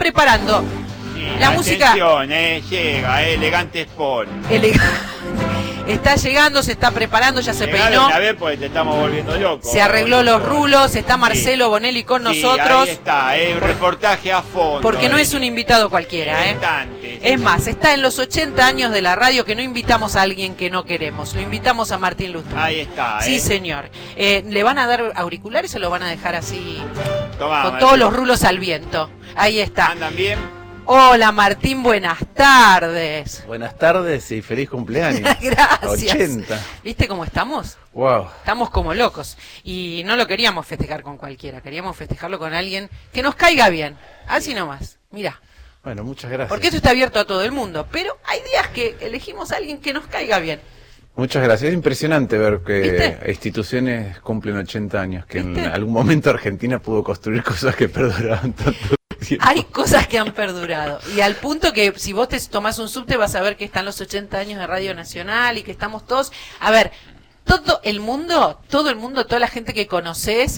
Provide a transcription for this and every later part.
preparando. Sí, La música... llega, elegante sport. Está llegando, se está preparando, ya se Llegaron peinó. A ver, pues te estamos volviendo locos. Se arregló los rulos, está Marcelo Bonelli con nosotros. Ahí está, reportaje a fondo. Porque no es un invitado cualquiera, Es más, está en los 80 años de la radio que no invitamos a alguien que no queremos. Lo invitamos a Martín Lustó. Ahí está, Sí, señor. ¿Le van a dar auriculares o lo van a dejar así? Tomá, con Martín. todos los rulos al viento. Ahí está. ¿Andan bien? Hola Martín, buenas tardes. Buenas tardes y feliz cumpleaños. Gracias. 80. ¿Viste cómo estamos? Wow. Estamos como locos. Y no lo queríamos festejar con cualquiera, queríamos festejarlo con alguien que nos caiga bien. Así nomás. Mirá. Bueno, muchas gracias. Porque esto está abierto a todo el mundo. Pero hay días que elegimos a alguien que nos caiga bien. Muchas gracias. Es impresionante ver que ¿Viste? instituciones cumplen 80 años, que ¿Viste? en algún momento Argentina pudo construir cosas que perduraban tanto tiempo. Hay cosas que han perdurado. Y al punto que si vos te tomás un subte vas a ver que están los 80 años de Radio Nacional y que estamos todos... A ver, todo el mundo, toda la gente que conoces...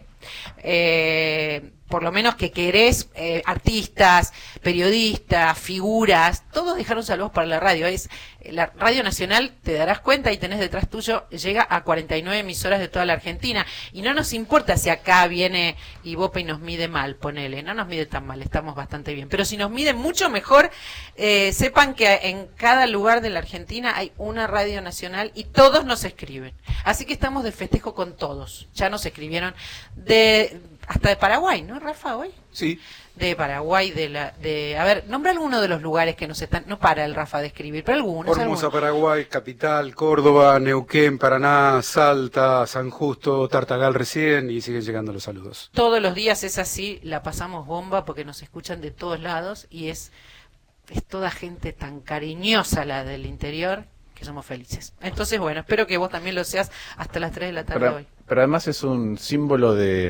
por lo menos que querés, artistas, periodistas, figuras, todos dejaron saludos para la radio. La Radio Nacional, te darás cuenta y tenés detrás tuyo, llega a 49 emisoras de toda la Argentina. Y no nos importa si acá viene Ibope y nos mide mal, ponele, no nos mide tan mal, estamos bastante bien. Pero si nos miden mucho mejor, sepan que en cada lugar de la Argentina hay una Radio Nacional y todos nos escriben. Así que estamos de festejo con todos. Ya nos escribieron hasta de Paraguay, ¿no, Rafa, hoy? Sí. De Paraguay, a ver, nombra alguno de los lugares que nos están, no para el Rafa de escribir, pero algunos. Formosa, Paraguay, Capital, Córdoba, Neuquén, Paraná, Salta, San Justo, Tartagal recién, y siguen llegando los saludos. Todos los días es así, la pasamos bomba porque nos escuchan de todos lados y es toda gente tan cariñosa la del interior que somos felices. Entonces, bueno, espero que vos también lo seas hasta las 3 de la tarde hoy. Pero además es un símbolo de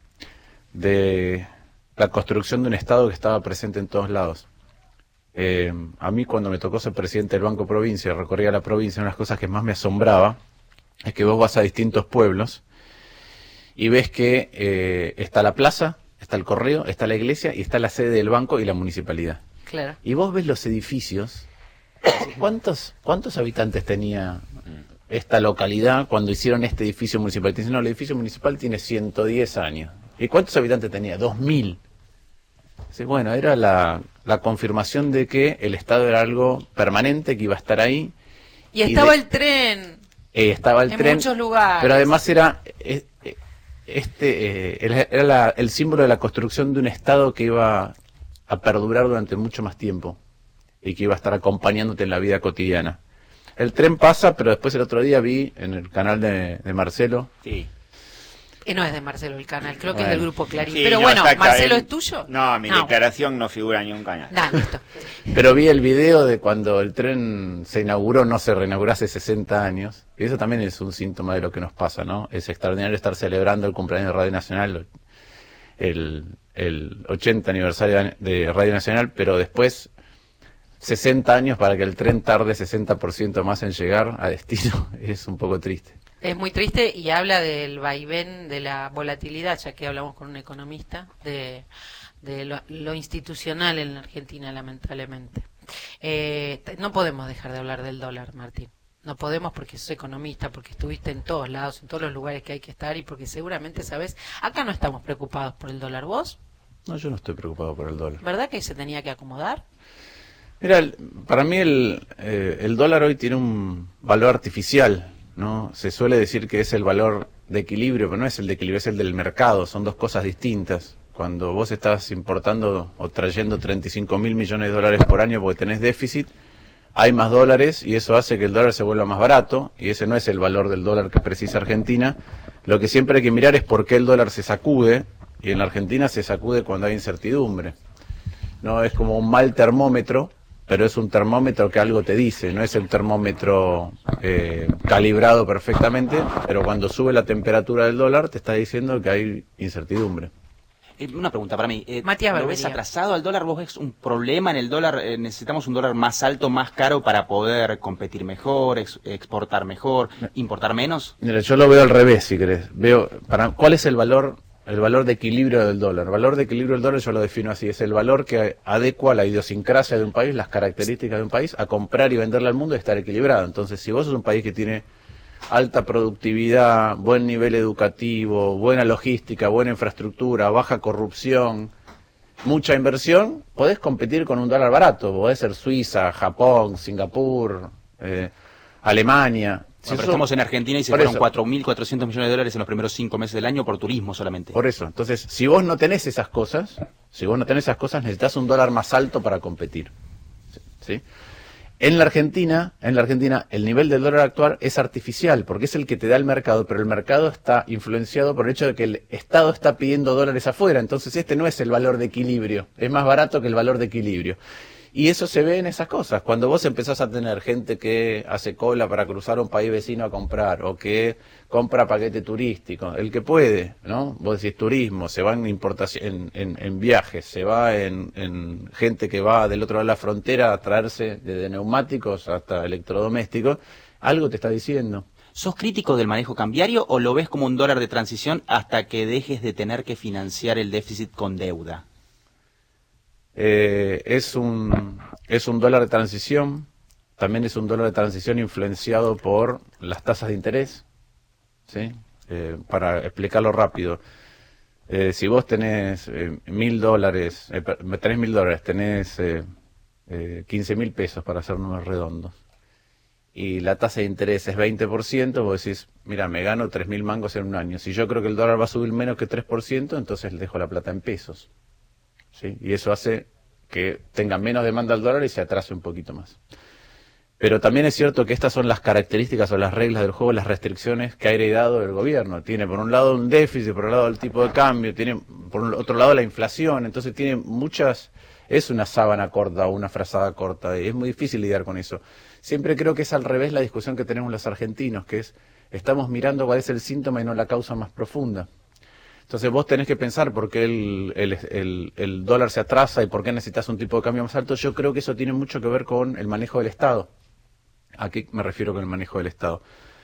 la construcción de un Estado que estaba presente en todos lados. A mí cuando me tocó ser presidente del Banco Provincia, recorría la provincia, una de las cosas que más me asombraba es que vos vas a distintos pueblos y ves que está la plaza, está el correo, está la iglesia y está la sede del banco y la municipalidad. Claro. Y vos ves los edificios, ¿cuántos habitantes tenía esta localidad cuando hicieron este edificio municipal? Te dicen, no, el edificio municipal tiene 110 años. ¿Y cuántos habitantes tenía? 2000. Sí, bueno, era la confirmación de que el Estado era algo permanente, que iba a estar ahí. Y estaba el tren. Estaba el en tren. Muchos lugares. Pero además era el símbolo de la construcción de un Estado que iba a perdurar durante mucho más tiempo y que iba a estar acompañándote en la vida cotidiana. El tren pasa, pero después el otro día vi en el canal de Marcelo. Sí. No es de Marcelo el canal, creo que Bueno. es del grupo Clarín. Sí, pero no, bueno, exacto, ¿Marcelo es tuyo? No, mi declaración no figura ni un canal. Listo. Pero vi el video de cuando el tren se inauguró, no se reinauguró hace 60 años. Y eso también es un síntoma de lo que nos pasa, ¿no? Es extraordinario estar celebrando el cumpleaños de Radio Nacional, el 80 aniversario de Radio Nacional, pero después 60 años para que el tren tarde 60% más en llegar a destino. Es un poco triste. Es muy triste y habla del vaivén de la volatilidad, ya que hablamos con un economista, de lo institucional en la Argentina, lamentablemente. No podemos dejar de hablar del dólar, Martín. No podemos porque sos economista, porque estuviste en todos lados, en todos los lugares que hay que estar y porque seguramente sabes, acá no estamos preocupados por el dólar. ¿Vos? No, yo no estoy preocupado por el dólar. ¿Verdad que se tenía que acomodar? Mira, para mí el dólar hoy tiene un valor artificial, ¿no? Se suele decir que es el valor de equilibrio, pero no es el de equilibrio, es el del mercado, son dos cosas distintas. Cuando vos estás importando o trayendo 35.000 millones de dólares por año porque tenés déficit, hay más dólares y eso hace que el dólar se vuelva más barato, y ese no es el valor del dólar que precisa Argentina. Lo que siempre hay que mirar es por qué el dólar se sacude, y en la Argentina se sacude cuando hay incertidumbre. No es como un mal termómetro, pero es un termómetro que algo te dice, no es el termómetro calibrado perfectamente, pero cuando sube la temperatura del dólar te está diciendo que hay incertidumbre. Una pregunta para mí. Matías ¿Lo ves Barbería. atrasado al dólar? ¿Vos ves un problema en el dólar? ¿Necesitamos un dólar más alto, más caro para poder competir mejor, exportar mejor, importar menos? Mira, yo lo veo al revés, si querés. ¿Cuál es el valor el valor de equilibrio del dólar. El valor de equilibrio del dólar yo lo defino así, es el valor que adecua la idiosincrasia de un país, las características de un país, a comprar y venderle al mundo y estar equilibrado. Entonces, si vos sos un país que tiene alta productividad, buen nivel educativo, buena logística, buena infraestructura, baja corrupción, mucha inversión, podés competir con un dólar barato. Podés ser Suiza, Japón, Singapur, Alemania. Bueno, pero estamos en Argentina y se fueron 4.400 millones de dólares en los primeros 5 meses del año por turismo solamente. Por eso, entonces, si vos no tenés esas cosas, necesitas un dólar más alto para competir. ¿Sí? En la Argentina, el nivel del dólar actual es artificial, porque es el que te da el mercado, pero el mercado está influenciado por el hecho de que el Estado está pidiendo dólares afuera, entonces este no es el valor de equilibrio, es más barato que el valor de equilibrio. Y eso se ve en esas cosas, cuando vos empezás a tener gente que hace cola para cruzar un país vecino a comprar, o que compra paquete turístico, el que puede, ¿no? Vos decís turismo, se va en importación, en viajes, se va en gente que va del otro lado de la frontera a traerse desde neumáticos hasta electrodomésticos, algo te está diciendo. ¿Sos crítico del manejo cambiario o lo ves como un dólar de transición hasta que dejes de tener que financiar el déficit con deuda? Es un dólar de transición, también es un dólar de transición influenciado por las tasas de interés, ¿sí? Para explicarlo rápido, si vos tenés $1.000, tenés 15.000 pesos para hacer números redondos, y la tasa de interés es 20%, vos decís, mira, me gano 3.000 mangos en un año. Si yo creo que el dólar va a subir menos que 3%, entonces le dejo la plata en pesos. ¿Sí? Y eso hace que tenga menos demanda al dólar y se atrase un poquito más. Pero también es cierto que estas son las características o las reglas del juego, las restricciones que ha heredado el gobierno. Tiene por un lado un déficit, por un lado el tipo de cambio, tiene por otro lado la inflación, entonces tiene muchas... Es una sábana corta o una frazada corta, y es muy difícil lidiar con eso. Siempre creo que es al revés la discusión que tenemos los argentinos, que es, estamos mirando cuál es el síntoma y no la causa más profunda. Entonces vos tenés que pensar por qué el dólar se atrasa y por qué necesitas un tipo de cambio más alto. Yo creo que eso tiene mucho que ver con el manejo del Estado. ¿A qué me refiero con el manejo del Estado?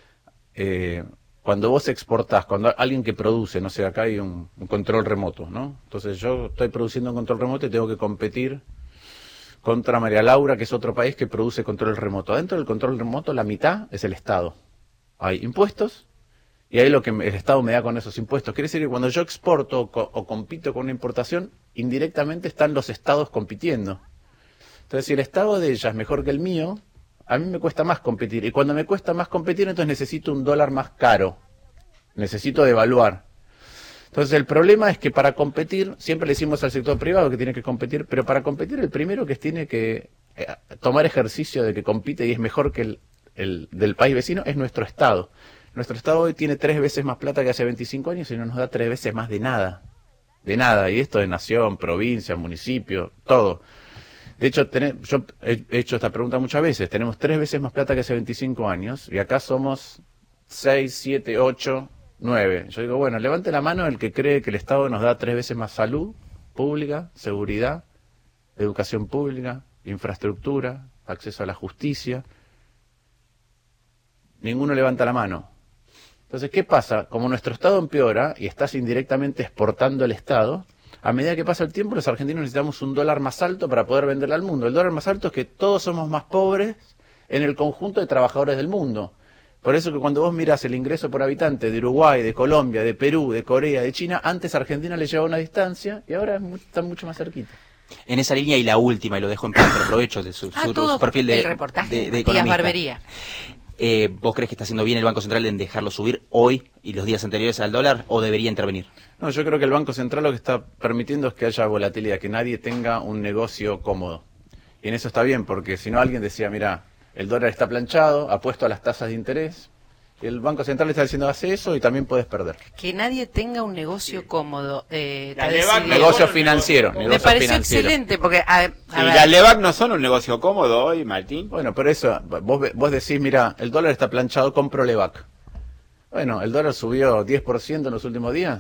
Cuando vos exportás, cuando alguien que produce, no sé, acá hay un control remoto, ¿no? Entonces yo estoy produciendo un control remoto y tengo que competir contra María Laura, que es otro país que produce control remoto. Adentro del control remoto la mitad es el Estado. Hay impuestos. Y ahí lo que el Estado me da con esos impuestos. Quiere decir que cuando yo exporto o compito con una importación, indirectamente están los estados compitiendo. Entonces, si el estado de ella es mejor que el mío, a mí me cuesta más competir. Y cuando me cuesta más competir, entonces necesito un dólar más caro. Necesito devaluar. Entonces, el problema es que para competir, siempre le decimos al sector privado que tiene que competir, pero para competir el primero que tiene que tomar ejercicio de que compite y es mejor que el del país vecino es nuestro Estado. Nuestro Estado hoy tiene 3 veces más plata que hace 25 años y no nos da 3 veces más de nada. De nada. Y esto de nación, provincia, municipio, todo. De hecho, yo he hecho esta pregunta muchas veces. Tenemos 3 veces más plata que hace 25 años y acá somos 6, 7, 8, 9. Yo digo, bueno, levante la mano el que cree que el Estado nos da 3 veces más salud pública, seguridad, educación pública, infraestructura, acceso a la justicia. Ninguno levanta la mano. Entonces, ¿qué pasa? Como nuestro Estado empeora y estás indirectamente exportando el Estado, a medida que pasa el tiempo, los argentinos necesitamos un dólar más alto para poder venderle al mundo. El dólar más alto es que todos somos más pobres en el conjunto de trabajadores del mundo. Por eso que cuando vos mirás el ingreso por habitante de Uruguay, de Colombia, de Perú, de Corea, de China, antes Argentina le llevaba una distancia y ahora están mucho más cerquita. En esa línea y la última, y lo dejo en paz, pero aprovecho de su perfil de reportaje de Matías economista. Barbería. ¿Vos crees que está haciendo bien el Banco Central en dejarlo subir hoy y los días anteriores al dólar o debería intervenir? No, yo creo que el Banco Central lo que está permitiendo es que haya volatilidad, que nadie tenga un negocio cómodo. Y en eso está bien, porque si no alguien decía, mira, el dólar está planchado, apuesto a las tasas de interés, y el Banco Central está diciendo, hace eso y también puedes perder. Que nadie tenga un negocio cómovo. Negocio financiero. Me pareció excelente, porque... Y las LEVAC no son un negocio cómodo hoy, Martín. Bueno, pero eso, vos decís, mira, el dólar está planchado, compro LEVAC. Bueno, el dólar subió 10% en los últimos días.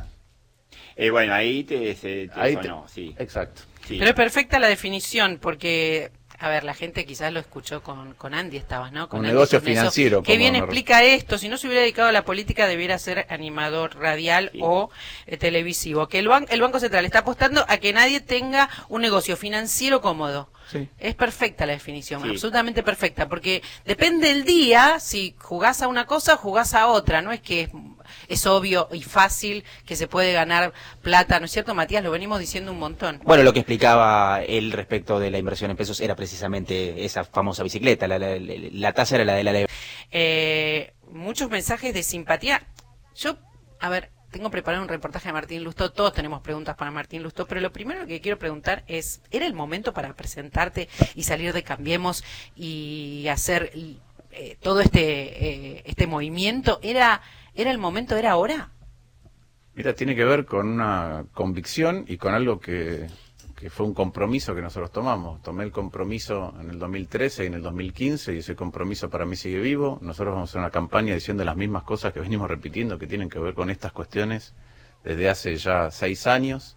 Bueno, ahí te Ahí sonó, sí. Exacto. Sí. Pero es perfecta la definición, porque a ver, la gente quizás lo escuchó con Andy, estabas, ¿no? Con Un Andy negocio Torneso. financiero. Qué como bien me- explica esto. Si no se hubiera dedicado a la política, debiera ser animador radial o televisivo. Que el Banco Central está apostando a que nadie tenga un negocio financiero cómodo. Sí. Es perfecta la definición, Sí. absolutamente perfecta, porque depende del día, si jugás a una cosa, jugás a otra, no es que es obvio y fácil que se puede ganar plata, ¿no es cierto, Matías? Lo venimos diciendo un montón. Bueno, lo que explicaba él respecto de la inversión en pesos era precisamente esa famosa bicicleta, la tasa era la de la Muchos mensajes de simpatía. Yo, a ver, tengo preparado un reportaje de Martín Lustó, todos tenemos preguntas para Martín Lustó, pero lo primero que quiero preguntar es, ¿era el momento para presentarte y salir de Cambiemos y hacer todo este movimiento? ¿Era el momento, era ahora? Mira, tiene que ver con una convicción y con algo que fue un compromiso que nosotros tomamos. Tomé el compromiso en el 2013 y en el 2015 y ese compromiso para mí sigue vivo. Nosotros vamos a hacer una campaña diciendo las mismas cosas que venimos repitiendo, que tienen que ver con estas cuestiones desde hace ya 6 años.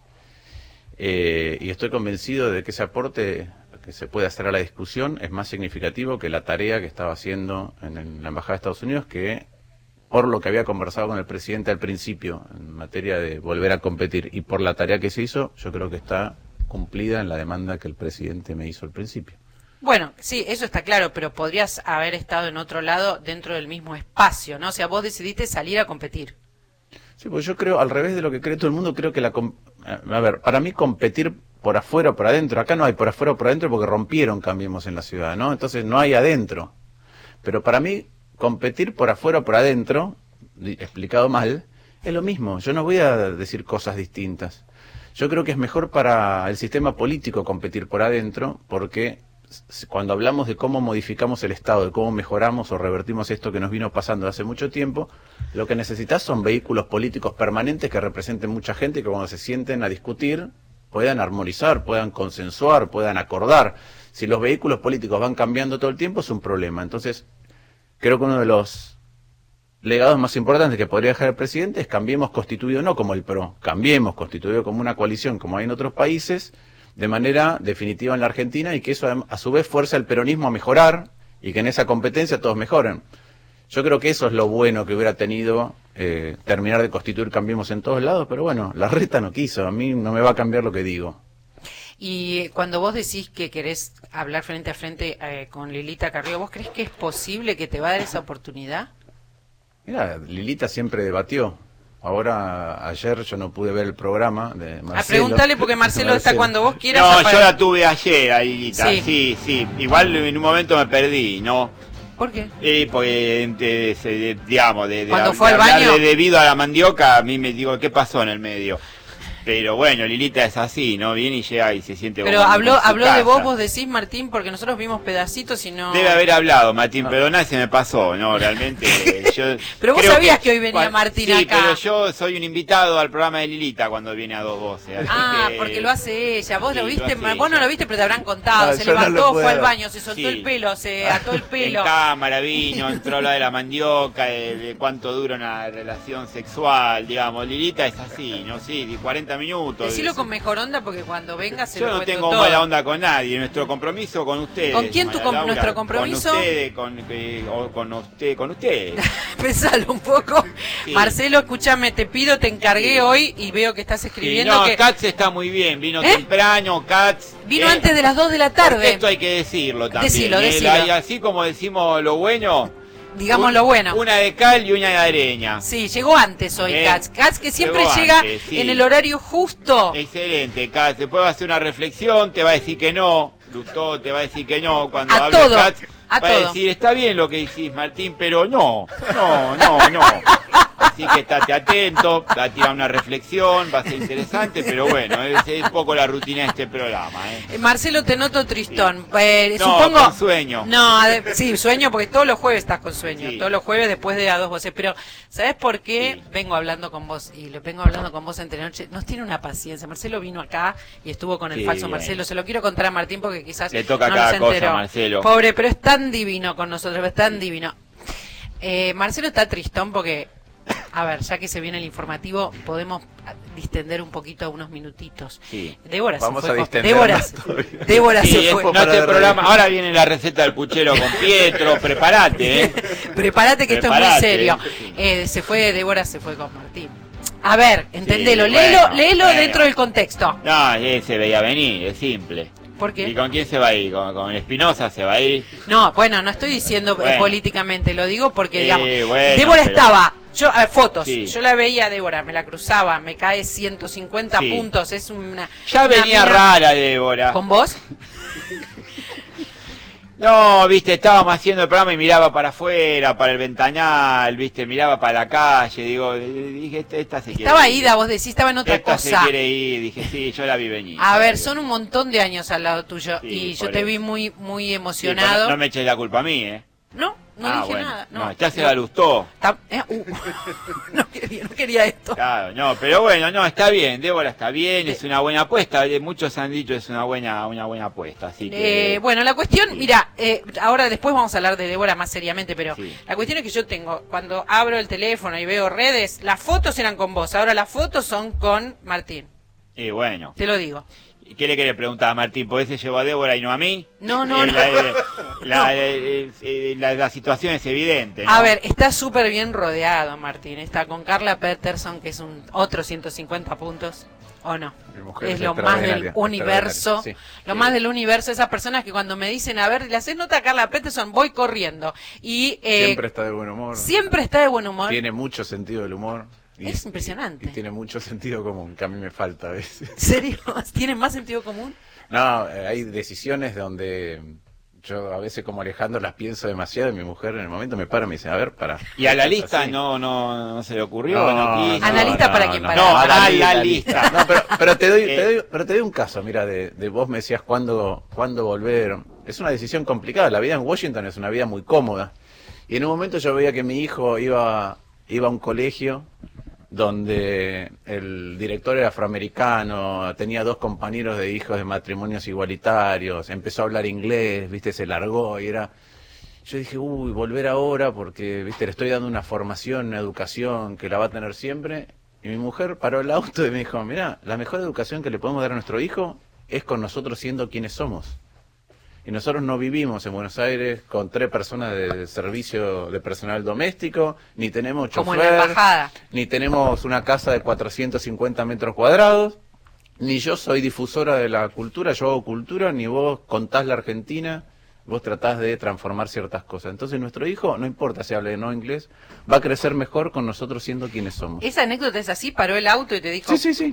Y estoy convencido de que ese aporte que se puede hacer a la discusión es más significativo que la tarea que estaba haciendo en la Embajada de Estados Unidos, que por lo que había conversado con el presidente al principio en materia de volver a competir y por la tarea que se hizo, yo creo que está cumplida en la demanda que el presidente me hizo al principio. Bueno, sí, eso está claro, pero podrías haber estado en otro lado dentro del mismo espacio, ¿no? O sea, vos decidiste salir a competir. Sí, pues yo creo, al revés de lo que cree todo el mundo, creo que a ver, para mí competir por afuera o por adentro, acá no hay por afuera o por adentro porque rompieron Cambiemos en la ciudad, ¿no? Entonces no hay adentro. Pero para mí competir por afuera o por adentro, explicado mal, es lo mismo. Yo no voy a decir cosas distintas. Yo creo que es mejor para el sistema político competir por adentro, porque cuando hablamos de cómo modificamos el Estado, de cómo mejoramos o revertimos esto que nos vino pasando hace mucho tiempo, lo que necesitas son vehículos políticos permanentes que representen mucha gente y que cuando se sienten a discutir puedan armonizar, puedan consensuar, puedan acordar. Si los vehículos políticos van cambiando todo el tiempo es un problema. Entonces, creo que uno de los legados más importantes que podría dejar el presidente es Cambiemos constituido no como el PRO, Cambiemos constituido como una coalición como hay en otros países, de manera definitiva en la Argentina, y que eso a su vez fuerza al peronismo a mejorar y que en esa competencia todos mejoren. Yo creo que eso es lo bueno que hubiera tenido terminar de constituir Cambiemos en todos lados, pero bueno, la reta no quiso, a mí no me va a cambiar lo que digo. Y cuando vos decís que querés hablar frente a frente con Lilita Carrió, ¿vos crees que es posible que te va a dar esa oportunidad? Mira, Lilita siempre debatió. Ahora, ayer yo no pude ver el programa de Marcelo. A preguntarle porque Marcelo está cuando vos quieras. No, yo la tuve ayer, Lilita. Sí. Sí. Igual en un momento me perdí, ¿no? ¿Por qué? Porque, digamos, ¿Cuando fue al hablar baño? debido a la mandioca, a mí me digo, ¿qué pasó en el medio? Pero bueno, Lilita es así, ¿no? Viene y llega y se siente Pero como habló en su de vos, casa. vos decís, Martín, porque nosotros vimos pedacitos y no... Debe haber hablado, Martín, perdoná, se me pasó, ¿no? Realmente yo... Pero vos creo sabías que hoy venía Martín sí, acá. pero yo soy un invitado al programa de Lilita cuando viene a Dos Voces. Así que- Porque lo hace ella. Vos Sí, lo viste, lo hace vos no ella. lo viste, pero te habrán contado. No, Se yo no levantó, lo fue puedo. al baño, se soltó Sí. el pelo, se ató el pelo. En cámara vino, entró a hablar de la mandioca, de cuánto dura una relación sexual, digamos. Lilita es así, ¿no? Sí, de 40 minutos. Decilo con mejor onda porque cuando venga se Yo lo no cuento tengo todo. mala onda con nadie. Nuestro compromiso con ustedes. ¿Con quién María Laura, nuestro compromiso? Con ustedes. Pensalo un poco. Sí. Marcelo, escúchame, te pido, te encargué Sí. hoy y veo que estás Sí, escribiendo no, que Katz está muy bien. Vino ¿Eh? temprano, Katz. vino antes de las 2 de la Porque tarde. esto hay que decirlo también. Decilo, decilo. Y así como decimos lo bueno. Digamos lo bueno. Una de cal y una de arena. Sí, llegó antes hoy Bien. Katz que siempre Llegó llega antes, sí. en el horario justo. Excelente, Katz. Después va a hacer una reflexión, te va a decir que no. Lustó te va a decir que no. Cuando A hable todo, Katz, a va todo. a decir, está bien lo que decís, Martín, pero no. Así que estate atento, va a tirar una reflexión, va a ser interesante, pero bueno, es un poco la rutina de este programa. Marcelo, te noto tristón. No, Supongo. con sueño. No, sí, sueño porque todos los jueves estás con sueño. Sí. Todos los jueves después de A Dos Voces. Pero, ¿sabes por qué Sí. vengo hablando con vos? Y lo vengo hablando con vos entre noche. Nos tiene una paciencia. Marcelo vino acá y estuvo con el Sí, falso bien. Marcelo. Se lo quiero contar a Martín porque quizás Le toca no cada nos cosa, enteró. Marcelo. Pobre, pero es tan divino con nosotros, es tan divino. Marcelo está tristón porque A ver, ya que se viene el informativo, podemos distender un poquito unos minutitos. Sí. Débora Vamos se fue. a distendernos Débora Sí, se fue. no te programa. Ahora viene la receta del puchero con Pietro, prepárate, Prepárate que esto es muy Prepárate. serio. Se fue Débora, se fue con Martín. A ver, entendelo, Sí, léelo bueno. dentro del contexto. No, se veía venir, es simple. ¿Por qué? ¿Y con quién se va a ir? ¿Con Espinosa se va a ir? No, bueno, no estoy diciendo Bueno. políticamente, lo digo porque, digamos, bueno, Débora pero- estaba, fotos, Sí. yo la veía a Débora, me la cruzaba, me cae 150 Sí. puntos, es una... Ya una venía mina- rara Débora. ¿Con vos? No, viste, estábamos haciendo el programa y miraba para afuera, para el ventanal, viste, miraba para la calle, dije, esta se quiere Estaba ir. ida, vos decís, estaba en otra Esta cosa. se quiere ir, dije, sí, yo la vi venir. A yo la ver, vi son venir. un montón de años al lado tuyo Sí, y yo por te eso. vi muy muy Sí, pero emocionado. no me eches la culpa a mí, ¿eh? No dije bueno, nada. No, ya se la gustó. No quería esto. Claro, no, pero bueno, no, está bien, Débora está bien, es una buena apuesta, muchos han dicho es una buena apuesta, así que... Bueno, la cuestión, Sí. mira, ahora después vamos a hablar de Débora más seriamente, pero Sí. la cuestión es que yo tengo, cuando abro el teléfono y veo redes, las fotos eran con vos, ahora las fotos son con Martín, Y bueno, te lo digo. ¿qué le querés preguntar a Martín? ¿Por qué se llevó a Débora y no a mí? No, no, no. La situación es evidente, ¿no? A ver, está súper bien rodeado Martín, está con Carla Peterson, que es otro 150 puntos, ¿o no? Mi mujer Es es lo más del extraordinaria, universo, extraordinaria, lo más del universo, esas personas que cuando me dicen, a ver, le haces nota a Carla Peterson, voy corriendo. Y Siempre está de buen humor. siempre está de buen humor. Tiene mucho sentido del humor. Es impresionante. Y tiene mucho sentido común, que a mí me falta a veces. ¿En serio? ¿Tienen más sentido común? No, hay decisiones donde yo a veces como Alejandro las pienso demasiado y mi mujer en el momento me para y me dice, a ver, para. Y a la lista Así. no se le ocurrió, No, no quiso. ¿A la lista para quién? No, Para- a la lista. No, pero te doy un caso, mira, de vos me decías cuándo volver. Es una decisión complicada, la vida en Washington es una vida muy cómoda. Y en un momento yo veía que mi hijo iba a un colegio donde el director era afroamericano, tenía 2 compañeros de hijos de matrimonios igualitarios, empezó a hablar inglés, viste, se largó y era... Yo dije, volver ahora porque, viste, le estoy dando una formación, una educación que la va a tener siempre. Y mi mujer paró el auto y me dijo, mirá, la mejor educación que le podemos dar a nuestro hijo es con nosotros siendo quienes somos. Y nosotros no vivimos en Buenos Aires con 3 personas de servicio de personal doméstico, ni tenemos Como chofer, en la embajada. ni tenemos una casa de 450 metros cuadrados, ni yo soy difusora de la cultura, yo hago cultura, ni vos contás la Argentina, vos tratás de transformar ciertas cosas. Entonces nuestro hijo, no importa si habla o no inglés, va a crecer mejor con nosotros siendo quienes somos. ¿Esa anécdota es así? ¿Paró el auto y te dijo? Sí.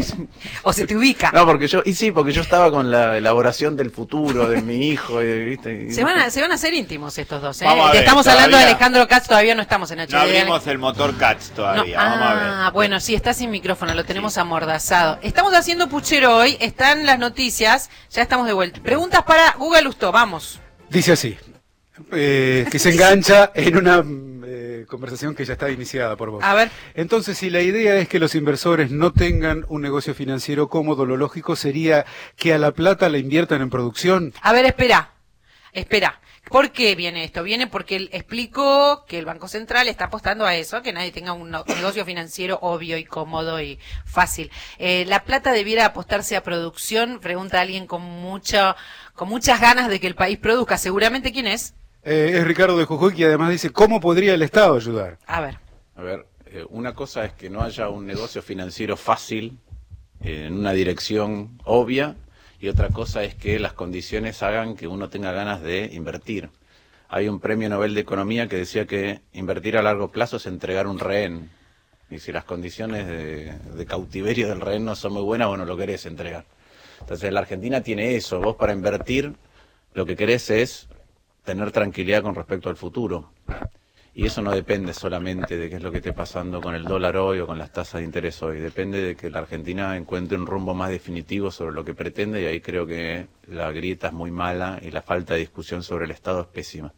¿O se te ubica? No, porque yo estaba con la elaboración del futuro de mi hijo, ¿viste? Se van a hacer íntimos estos dos, ¿eh? Vamos a ver, Estamos hablando de todavía- Alejandro Katz, todavía no estamos en HD. No abrimos el motor Cats No, todavía, vamos a ver. bueno, sí, está sin micrófono, lo tenemos amordazado. Estamos haciendo puchero hoy, están las noticias, ya estamos de vuelta. Preguntas para Google Lustó, vamos. Dice así, que se engancha en una conversación que ya está iniciada por vos. A ver. Entonces, si la idea es que los inversores no tengan un negocio financiero cómodo, lo lógico sería que a la plata la inviertan en producción. A ver, espera. ¿Por qué viene esto? Viene porque él explicó que el Banco Central está apostando a eso, a que nadie tenga un negocio financiero obvio y cómodo y fácil. ¿La plata debiera apostarse a producción? Pregunta alguien con muchas ganas de que el país produzca. Seguramente, ¿quién es? Es Ricardo de Jujuy, que además dice, ¿cómo podría el Estado ayudar? A ver. A ver, una cosa es que no haya un negocio financiero fácil en una dirección obvia y otra cosa es que las condiciones hagan que uno tenga ganas de invertir. Hay un premio Nobel de Economía que decía que invertir a largo plazo es entregar un rehén. Y si las condiciones de cautiverio del rehén no son muy buenas, vos no lo querés entregar. Entonces la Argentina tiene eso. Vos para invertir lo que querés es tener tranquilidad con respecto al futuro. Y eso no depende solamente de qué es lo que esté pasando con el dólar hoy o con las tasas de interés hoy. Depende de que la Argentina encuentre un rumbo más definitivo sobre lo que pretende y ahí creo que la grieta es muy mala y la falta de discusión sobre el Estado es pésima.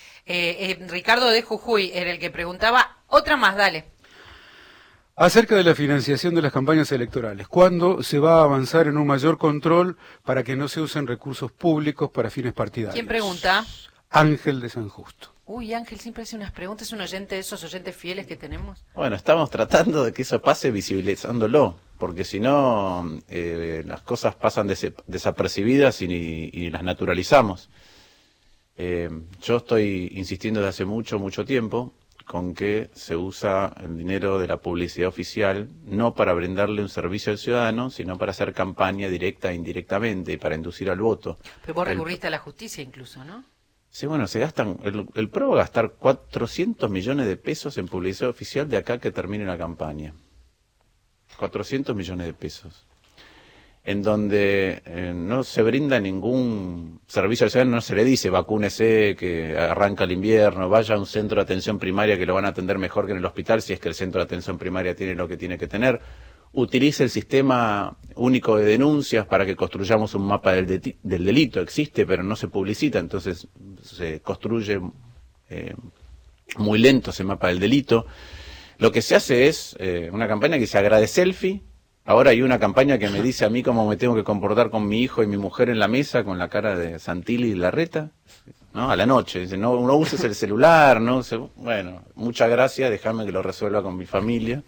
Ricardo de Jujuy era el que preguntaba. Otra más, dale. Acerca de la financiación de las campañas electorales, ¿cuándo se va a avanzar en un mayor control para que no se usen recursos públicos para fines partidarios? ¿Quién pregunta? Ángel de San Justo. Uy, Ángel siempre hace unas preguntas, es un oyente de esos oyentes fieles que tenemos. Bueno, estamos tratando de que eso pase visibilizándolo, porque si no, las cosas pasan desapercibidas y las naturalizamos. Yo estoy insistiendo desde hace mucho tiempo con que se usa el dinero de la publicidad oficial no para brindarle un servicio al ciudadano, sino para hacer campaña directa e indirectamente y para inducir al voto. Pero vos recurriste a la justicia incluso, ¿no? Sí, bueno, se gastan, el PRO va a gastar 400 millones de pesos en publicidad oficial de acá que termine la campaña. 400 millones de pesos. En donde no se brinda ningún servicio al ciudadano, no se le dice vacúnese, que arranca el invierno, vaya a un centro de atención primaria que lo van a atender mejor que en el hospital, si es que el centro de atención primaria tiene lo que tiene que tener. Utilice el sistema único de denuncias para que construyamos un mapa del delito. Existe, pero no se publicita, entonces se construye muy lento ese mapa del delito. Lo que se hace es una campaña que dice agrade selfie. Ahora hay una campaña que me dice a mí cómo me tengo que comportar con mi hijo y mi mujer en la mesa con la cara de Santilli y Larreta, ¿no? A la noche. Dice, no uses el celular, no se... Bueno, muchas gracias, déjame que lo resuelva con mi familia.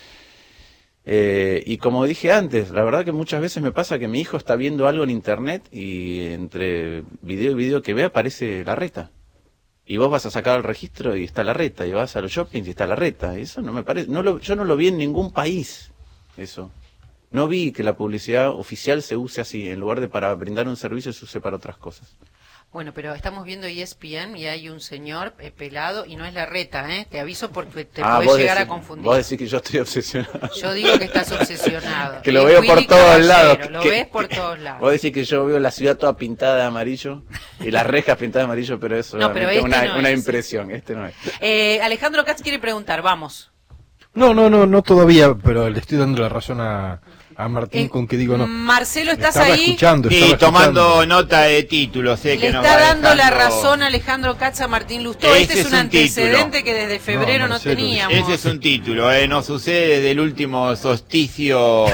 Y como dije antes, la verdad que muchas veces me pasa que mi hijo está viendo algo en internet y entre video y video que ve aparece Larreta. Y vos vas a sacar el registro y está Larreta, y vas a los shoppings y está Larreta. Eso no me parece, yo no lo vi en ningún país, eso. No vi que la publicidad oficial se use así, en lugar de para brindar un servicio se use para otras cosas. Bueno, pero estamos viendo ESPN y hay un señor pelado y no es Larreta, ¿eh? Te aviso porque te podés llegar a confundir. Vos decís que yo estoy obsesionado. Yo digo que estás obsesionado. Que lo veo por todos lados. Lo ves por todos lados. Vos decís que yo veo la ciudad toda pintada de amarillo y las rejas pintadas de amarillo, pero eso no, pero es una impresión. Este no es. Alejandro Katz quiere preguntar, vamos. No todavía, pero le estoy dando la razón a Martín con que digo no. Marcelo, ¿estás estaba ahí? Sí, tomando nota de títulos. Le está dando la razón Alejandro Katz a Martín Lustó. Este es un antecedente que desde febrero no teníamos. Ese es un título, no sucede desde el último solsticio.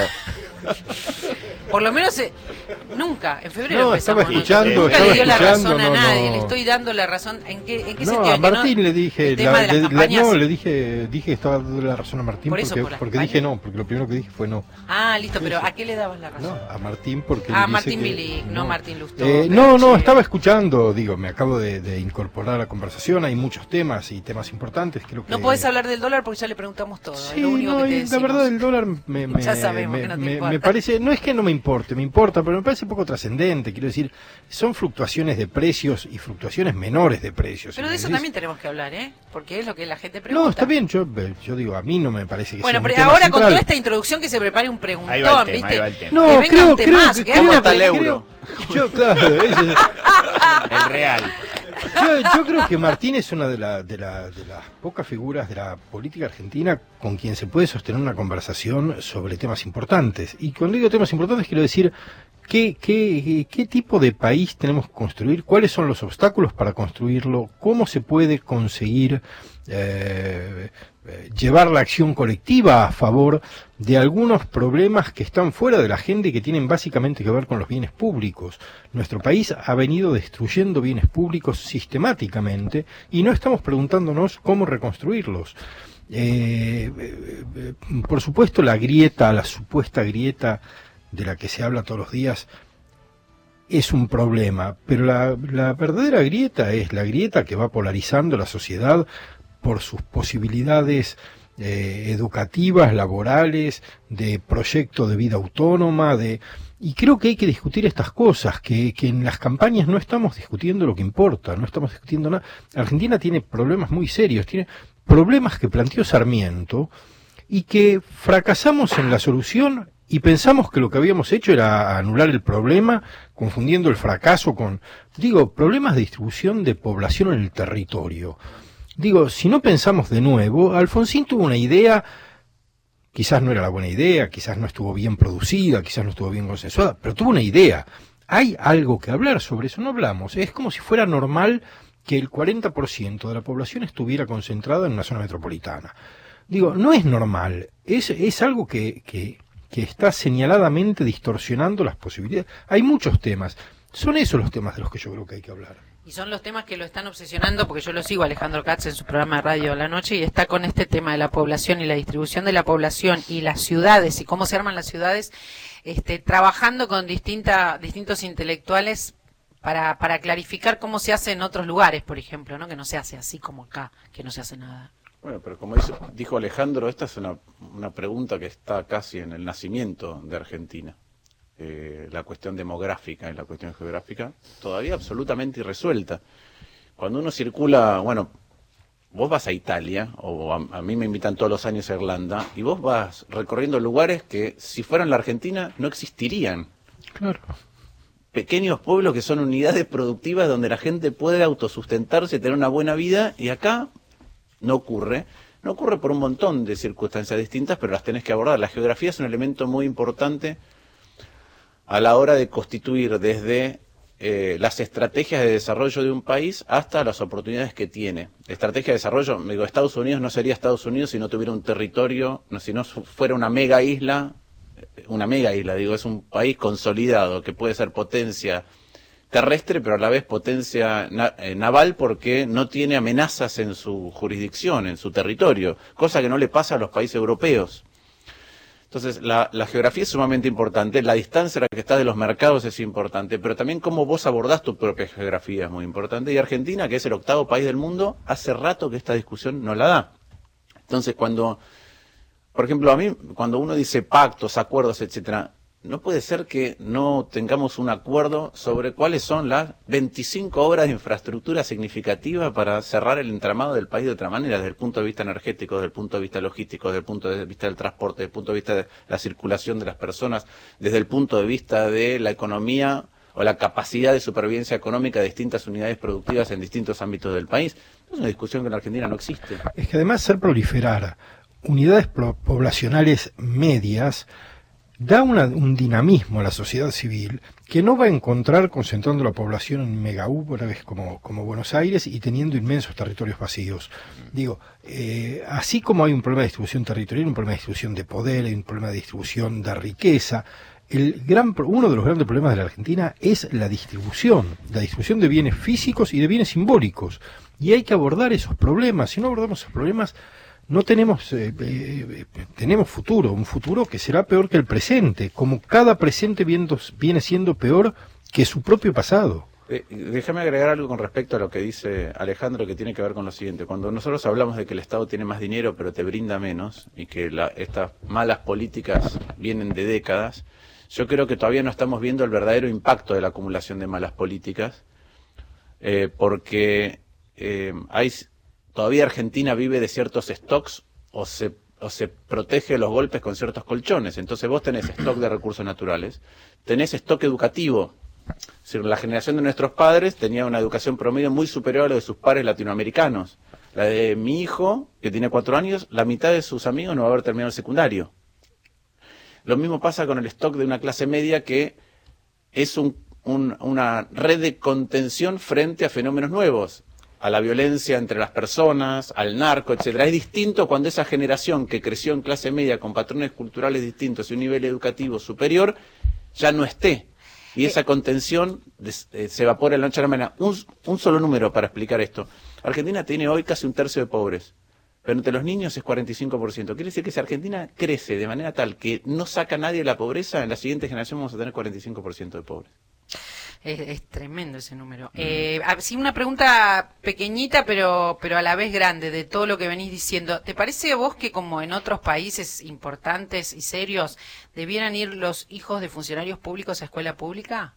Por lo menos nunca, en febrero no, empezamos. Nunca le dio la razón a nadie, le estoy dando la razón. ¿En qué sentido? A Martín le dije, le dije que estaba dando la razón a Martín porque dije no, porque lo primero que dije fue no. Ah, listo, pero ¿a qué le dabas la razón? No, a Martín porque Martín Bilic, no Martín Lustó. Estaba escuchando, me acabo de incorporar a la conversación, hay muchos temas y temas importantes, creo que... No podés hablar del dólar porque ya le preguntamos todo, sí, lo único que te decimos. La verdad el dólar ya sabemos que no te importa. Me parece, no es que no me importa, pero me parece poco trascendente, quiero decir, son fluctuaciones de precios y fluctuaciones menores de precios. Pero de eso también tenemos que hablar, porque es lo que la gente pregunta. No, está bien, yo digo, a mí no me parece que bueno, sea un pero tema ahora central. con toda esta introducción que se prepare un preguntón, ahí va el tema, ¿viste? Ahí va el tema. No, creo que ¿cómo está el euro? Claro, el real. Yo creo que Martín es una de las pocas figuras de la política argentina con quien se puede sostener una conversación sobre temas importantes. Y cuando digo temas importantes quiero decir qué tipo de país tenemos que construir, cuáles son los obstáculos para construirlo, cómo se puede conseguir llevar la acción colectiva a favor de algunos problemas que están fuera de la agenda y que tienen básicamente que ver con los bienes públicos. Nuestro país ha venido destruyendo bienes públicos sistemáticamente y no estamos preguntándonos cómo reconstruirlos. Por supuesto la supuesta grieta de la que se habla todos los días es un problema, pero la verdadera grieta es la grieta que va polarizando la sociedad por sus posibilidades educativas, laborales, de proyecto de vida autónoma, y creo que hay que discutir estas cosas, que en las campañas no estamos discutiendo lo que importa, no estamos discutiendo nada. Argentina tiene problemas muy serios, tiene problemas que planteó Sarmiento y que fracasamos en la solución y pensamos que lo que habíamos hecho era anular el problema, confundiendo el fracaso con, problemas de distribución de población en el territorio. Si no pensamos de nuevo, Alfonsín tuvo una idea, quizás no era la buena idea, quizás no estuvo bien producida, quizás no estuvo bien consensuada, pero tuvo una idea. Hay algo que hablar sobre eso, no hablamos. Es como si fuera normal que el 40% de la población estuviera concentrada en una zona metropolitana. No es normal, es algo que está señaladamente distorsionando las posibilidades. Hay muchos temas, son esos los temas de los que yo creo que hay que hablar. Y son los temas que lo están obsesionando, porque yo lo sigo a Alejandro Katz en su programa de radio a la noche y está con este tema de la población y la distribución de la población y las ciudades y cómo se arman las ciudades, trabajando con distintos intelectuales para clarificar cómo se hace en otros lugares, por ejemplo, ¿no? Que no se hace así como acá, que no se hace nada. Bueno, pero como dijo Alejandro, esta es una pregunta que está casi en el nacimiento de Argentina. La cuestión demográfica y la cuestión geográfica todavía absolutamente irresuelta. Cuando uno circula, bueno, vos vas a Italia, o a mí me invitan todos los años a Irlanda, y vos vas recorriendo lugares que si fueran la Argentina no existirían. Claro. Pequeños pueblos que son unidades productivas donde la gente puede autosustentarse, tener una buena vida, y acá no ocurre. No ocurre por un montón de circunstancias distintas, pero las tenés que abordar. La geografía es un elemento muy importante a la hora de constituir desde las estrategias de desarrollo de un país hasta las oportunidades que tiene. Estrategia de desarrollo, me digo, Estados Unidos no sería Estados Unidos si no tuviera un territorio, si no fuera una mega isla, digo, es un país consolidado que puede ser potencia terrestre, pero a la vez potencia naval porque no tiene amenazas en su jurisdicción, en su territorio, cosa que no le pasa a los países europeos. Entonces, la geografía es sumamente importante, la distancia a la que estás de los mercados es importante, pero también cómo vos abordás tu propia geografía es muy importante. Y Argentina, que es el 8º país del mundo, hace rato que esta discusión no la da. Entonces, por ejemplo, a mí, cuando uno dice pactos, acuerdos, etcétera, no puede ser que no tengamos un acuerdo sobre cuáles son las 25 obras de infraestructura significativa para cerrar el entramado del país de otra manera, desde el punto de vista energético, desde el punto de vista logístico, desde el punto de vista del transporte, desde el punto de vista de la circulación de las personas, desde el punto de vista de la economía o la capacidad de supervivencia económica de distintas unidades productivas en distintos ámbitos del país. Es una discusión que en Argentina no existe. Es que además hacer proliferar unidades poblacionales medias da un dinamismo a la sociedad civil que no va a encontrar concentrando la población en megaúrbes como Buenos Aires y teniendo inmensos territorios vacíos. Digo, así como hay un problema de distribución territorial, un problema de distribución de poder, hay un problema de distribución de riqueza, uno de los grandes problemas de la Argentina es la distribución de bienes físicos y de bienes simbólicos. Y hay que abordar esos problemas. Si no abordamos esos problemas, no tenemos futuro, un futuro que será peor que el presente, como cada presente viene siendo peor que su propio pasado. Déjame agregar algo con respecto a lo que dice Alejandro, que tiene que ver con lo siguiente. Cuando nosotros hablamos de que el Estado tiene más dinero pero te brinda menos, y que estas malas políticas vienen de décadas, yo creo que todavía no estamos viendo el verdadero impacto de la acumulación de malas políticas, porque todavía Argentina vive de ciertos stocks o se protege de los golpes con ciertos colchones. Entonces vos tenés stock de recursos naturales, tenés stock educativo. Es decir, la generación de nuestros padres tenía una educación promedio muy superior a la de sus pares latinoamericanos. La de mi hijo, que tiene 4 años, la mitad de sus amigos no va a haber terminado el secundario. Lo mismo pasa con el stock de una clase media que es una red de contención frente a fenómenos nuevos, a la violencia entre las personas, al narco, etcétera. Es distinto cuando esa generación que creció en clase media con patrones culturales distintos y un nivel educativo superior ya no esté. Y esa contención se evapora en la noche a la mañana. Un solo número para explicar esto. Argentina tiene hoy casi 1/3 de pobres, pero entre los niños es 45%. Quiere decir que si Argentina crece de manera tal que no saca a nadie de la pobreza, en la siguiente generación vamos a tener 45% de pobres. Es tremendo ese número. Sí, una pregunta pequeñita, pero a la vez grande, de todo lo que venís diciendo. ¿Te parece a vos que, como en otros países importantes y serios, debieran ir los hijos de funcionarios públicos a escuela pública?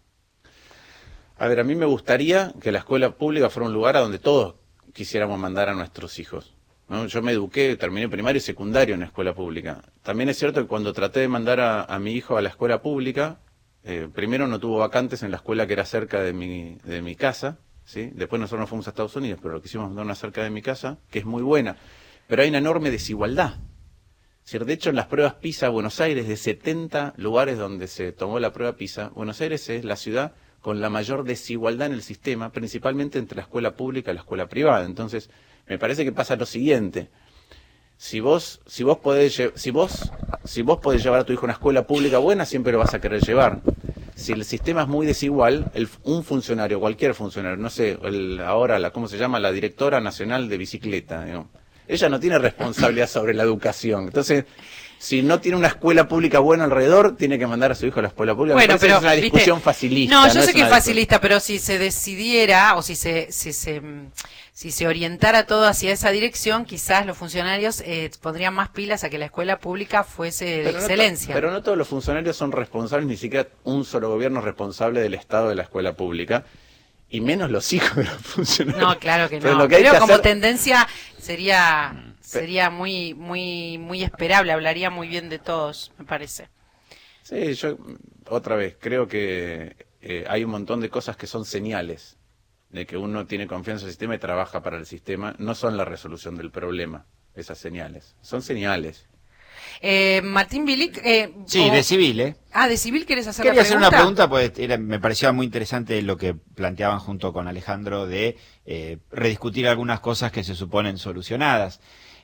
A ver, a mí me gustaría que la escuela pública fuera un lugar a donde todos quisiéramos mandar a nuestros hijos, ¿no? Yo me eduqué, terminé primario y secundario en la escuela pública. También es cierto que cuando traté de mandar a mi hijo a la escuela pública, primero no tuvo vacantes en la escuela que era cerca de mi casa, ¿sí? Después nosotros nos fuimos a Estados Unidos, pero lo quisimos mandar una cerca de mi casa, que es muy buena. Pero hay una enorme desigualdad. Es decir, de hecho, en las pruebas PISA, Buenos Aires, de 70 lugares donde se tomó la prueba PISA, Buenos Aires es la ciudad con la mayor desigualdad en el sistema, principalmente entre la escuela pública y la escuela privada. Entonces, me parece que pasa lo siguiente. Si vos podés llevar a tu hijo a una escuela pública buena, siempre lo vas a querer llevar. si el sistema es muy desigual, un funcionario, cualquier funcionario, no sé, ¿cómo se llama? La directora nacional de bicicleta, ¿no? Ella no tiene responsabilidad sobre la educación. Entonces, si no tiene una escuela pública buena alrededor, tiene que mandar a su hijo a la escuela pública. Bueno, pero es una discusión facilista. No, yo sé es que es una facilista, pero si se decidiera o si se orientara todo hacia esa dirección, quizás los funcionarios pondrían más pilas a que la escuela pública fuese de excelencia. Pero no todos los funcionarios son responsables, ni siquiera un solo gobierno es responsable del estado de la escuela pública, y menos los hijos de los funcionarios. No, claro que Entonces, no. lo que hay Pero que como hacer- tendencia sería muy esperable, hablaría muy bien de todos, me parece. Sí, yo otra vez creo que hay un montón de cosas que son señales de que uno tiene confianza en el sistema y trabaja para el sistema. No son la resolución del problema, esas señales. Son señales. Martín Bilic. Sí, de civil, ¿eh? De civil, ¿quieres hacer Quería la hacer pregunta? una pregunta, pues me parecía muy interesante lo que planteaban junto con Alejandro de rediscutir algunas cosas que se suponen solucionadas.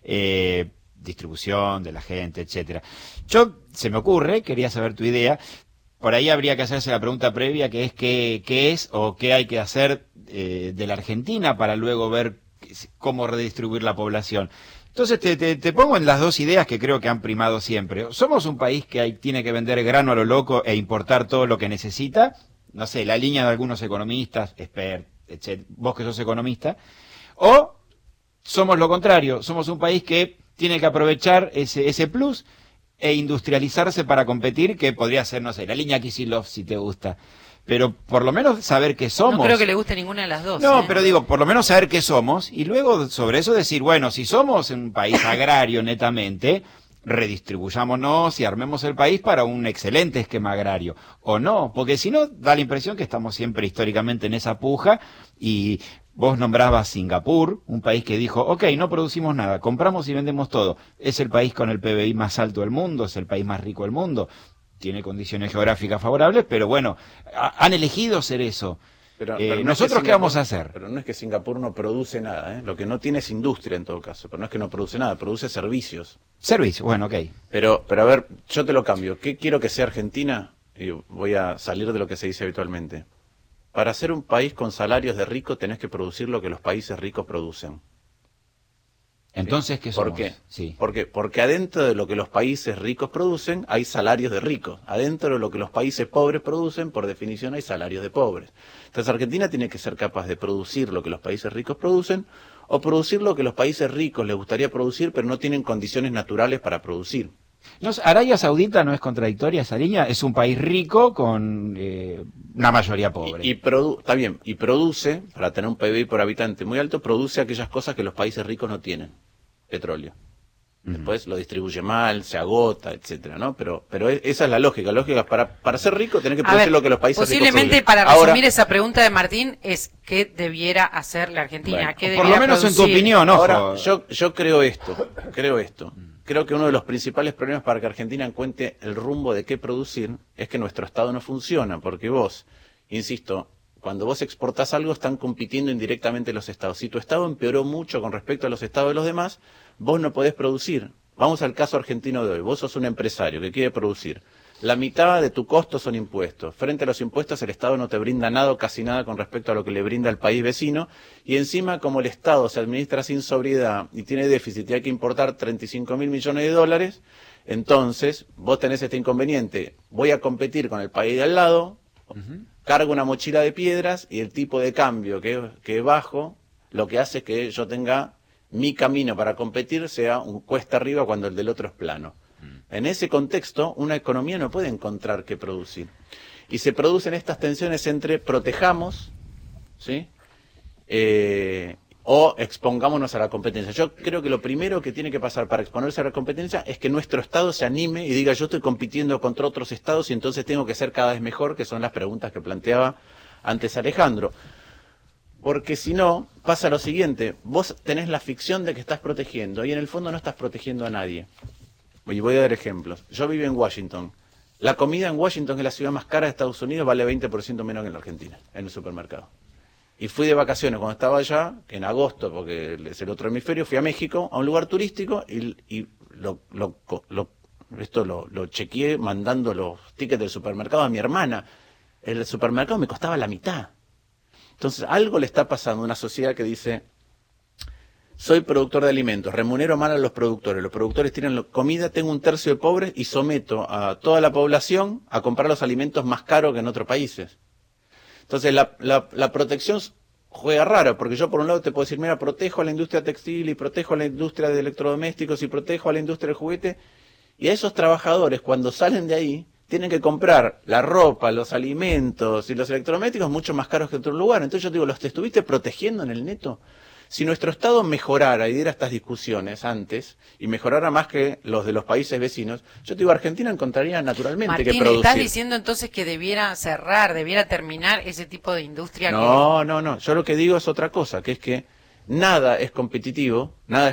Distribución de la gente, etcétera. Se me ocurre, quería saber tu idea, por ahí habría que hacerse la pregunta previa, que es qué es o qué hay que hacer de la Argentina para luego ver cómo redistribuir la población. Entonces te pongo en las dos ideas que creo que han primado siempre. Somos un país que tiene que vender grano a lo loco e importar todo lo que necesita. No sé, la línea de algunos economistas, etc. Vos que sos economista. O somos lo contrario, somos un país que tiene que aprovechar ese plus e industrializarse para competir, que podría ser, no sé, la línea Kicillof si te gusta. Pero por lo menos saber qué somos. No creo que le guste ninguna de las dos. No, pero digo, por lo menos saber qué somos y luego sobre eso decir, bueno, si somos un país agrario netamente, redistribuyámonos y armemos el país para un excelente esquema agrario. O no, porque si no, da la impresión que estamos siempre históricamente en esa puja y vos nombrabas Singapur, un país que dijo, ok, no producimos nada, compramos y vendemos todo. Es el país con el PBI más alto del mundo, es el país más rico del mundo. Tiene condiciones geográficas favorables, pero bueno, han elegido ser eso. Pero no es ¿Nosotros que qué vamos a hacer? Pero no es que Singapur no produce nada, ¿eh? Lo que no tiene es industria en todo caso, pero no es que no produce nada, produce servicios. Servicio, bueno, ok. Pero a ver, yo te lo cambio. ¿Qué quiero que sea Argentina? Y voy a salir de lo que se dice habitualmente. Para ser un país con salarios de rico tenés que producir lo que los países ricos producen. Entonces, ¿qué somos? ¿Por qué? Sí. Porque adentro de lo que los países ricos producen hay salarios de ricos. Adentro de lo que los países pobres producen, por definición, hay salarios de pobres. Entonces Argentina tiene que ser capaz de producir lo que los países ricos producen o producir lo que los países ricos les gustaría producir, pero no tienen condiciones naturales para producir. No, Arabia Saudita no es contradictoria esa línea, es un país rico con una mayoría pobre. Está bien, y produce, para tener un PBI por habitante muy alto, produce aquellas cosas que los países ricos no tienen. Petróleo. Después lo distribuye mal, se agota, etcétera, ¿no? Pero esa es la lógica. La lógica para ser rico tenés que producir lo que los países ricos producen. Posiblemente para resumir esa pregunta de Martín es qué debiera hacer la Argentina. Bueno, ¿Qué por lo menos en tu opinión, ojo. Ahora, yo creo esto. Creo que uno de los principales problemas para que Argentina encuentre el rumbo de qué producir es que nuestro Estado no funciona, porque vos, insisto, cuando vos exportás algo están compitiendo indirectamente los estados. Si tu estado empeoró mucho con respecto a los estados de los demás, vos no podés producir. Vamos al caso argentino de hoy. Vos sos un empresario que quiere producir. La mitad de tu costo son impuestos. Frente a los impuestos el Estado no te brinda nada o casi nada con respecto a lo que le brinda el país vecino. Y encima, como el Estado se administra sin sobriedad y tiene déficit y hay que importar 35.000 millones de dólares, entonces vos tenés este inconveniente. Voy a competir con el país de al lado, cargo una mochila de piedras y el tipo de cambio que es bajo, lo que hace es que yo tenga mi camino para competir sea un cuesta arriba cuando el del otro es plano. En ese contexto, una economía no puede encontrar qué producir. Y se producen estas tensiones entre protejamos, ¿sí? O expongámonos a la competencia. Yo creo que lo primero que tiene que pasar para exponerse a la competencia es que nuestro Estado se anime y diga yo estoy compitiendo contra otros Estados y entonces tengo que ser cada vez mejor, que son las preguntas que planteaba antes Alejandro. Porque si no, pasa lo siguiente, vos tenés la ficción de que estás protegiendo y en el fondo no estás protegiendo a nadie. Y voy a dar ejemplos. Yo vivo en Washington. La comida en Washington, que es la ciudad más cara de Estados Unidos, vale 20% menos que en la Argentina, en el supermercado. Y fui de vacaciones cuando estaba allá, en agosto, porque es el otro hemisferio, fui a México, a un lugar turístico, y lo chequeé mandando los tickets del supermercado a mi hermana. el supermercado me costaba la mitad. Entonces, algo le está pasando a una sociedad que dice, soy productor de alimentos, remunero mal a los productores tienen comida, tengo un tercio de pobres y someto a toda la población a comprar los alimentos más caros que en otros países. Entonces, la protección juega raro, porque yo por un lado te puedo decir, mira, protejo a la industria textil y protejo a la industria de electrodomésticos y protejo a la industria del juguete, y a esos trabajadores cuando salen de ahí tienen que comprar la ropa, los alimentos y los electrodomésticos mucho más caros que en otro lugar. Entonces yo digo, ¿los te estuviste protegiendo en el neto? Si nuestro Estado mejorara y diera estas discusiones antes, y mejorara más que los de los países vecinos, yo te digo, Argentina encontraría naturalmente Martín, que producir. ¿estás diciendo entonces que debiera cerrar, debiera terminar ese tipo de industria? No. Yo lo que digo es otra cosa, que es que nada es competitivo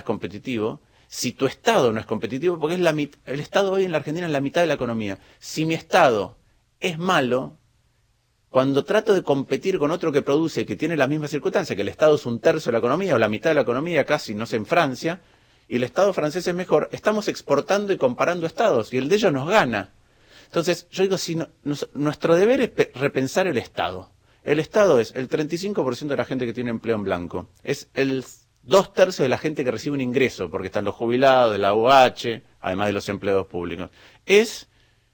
si tu Estado no es competitivo, porque el Estado hoy en la Argentina es la mitad de la economía. Si mi Estado es malo, cuando trato de competir con otro que produce y que tiene las mismas circunstancias, que el Estado es un tercio de la economía o la mitad de la economía casi, no sé, en Francia, y el Estado francés es mejor, estamos exportando y comparando Estados, y el de ellos nos gana. Entonces, yo digo, nuestro deber es repensar el Estado. El Estado es el 35% de la gente que tiene empleo en blanco, es el 2/3 de la gente que recibe un ingreso, porque están los jubilados, de la UH, además de los empleados públicos. Es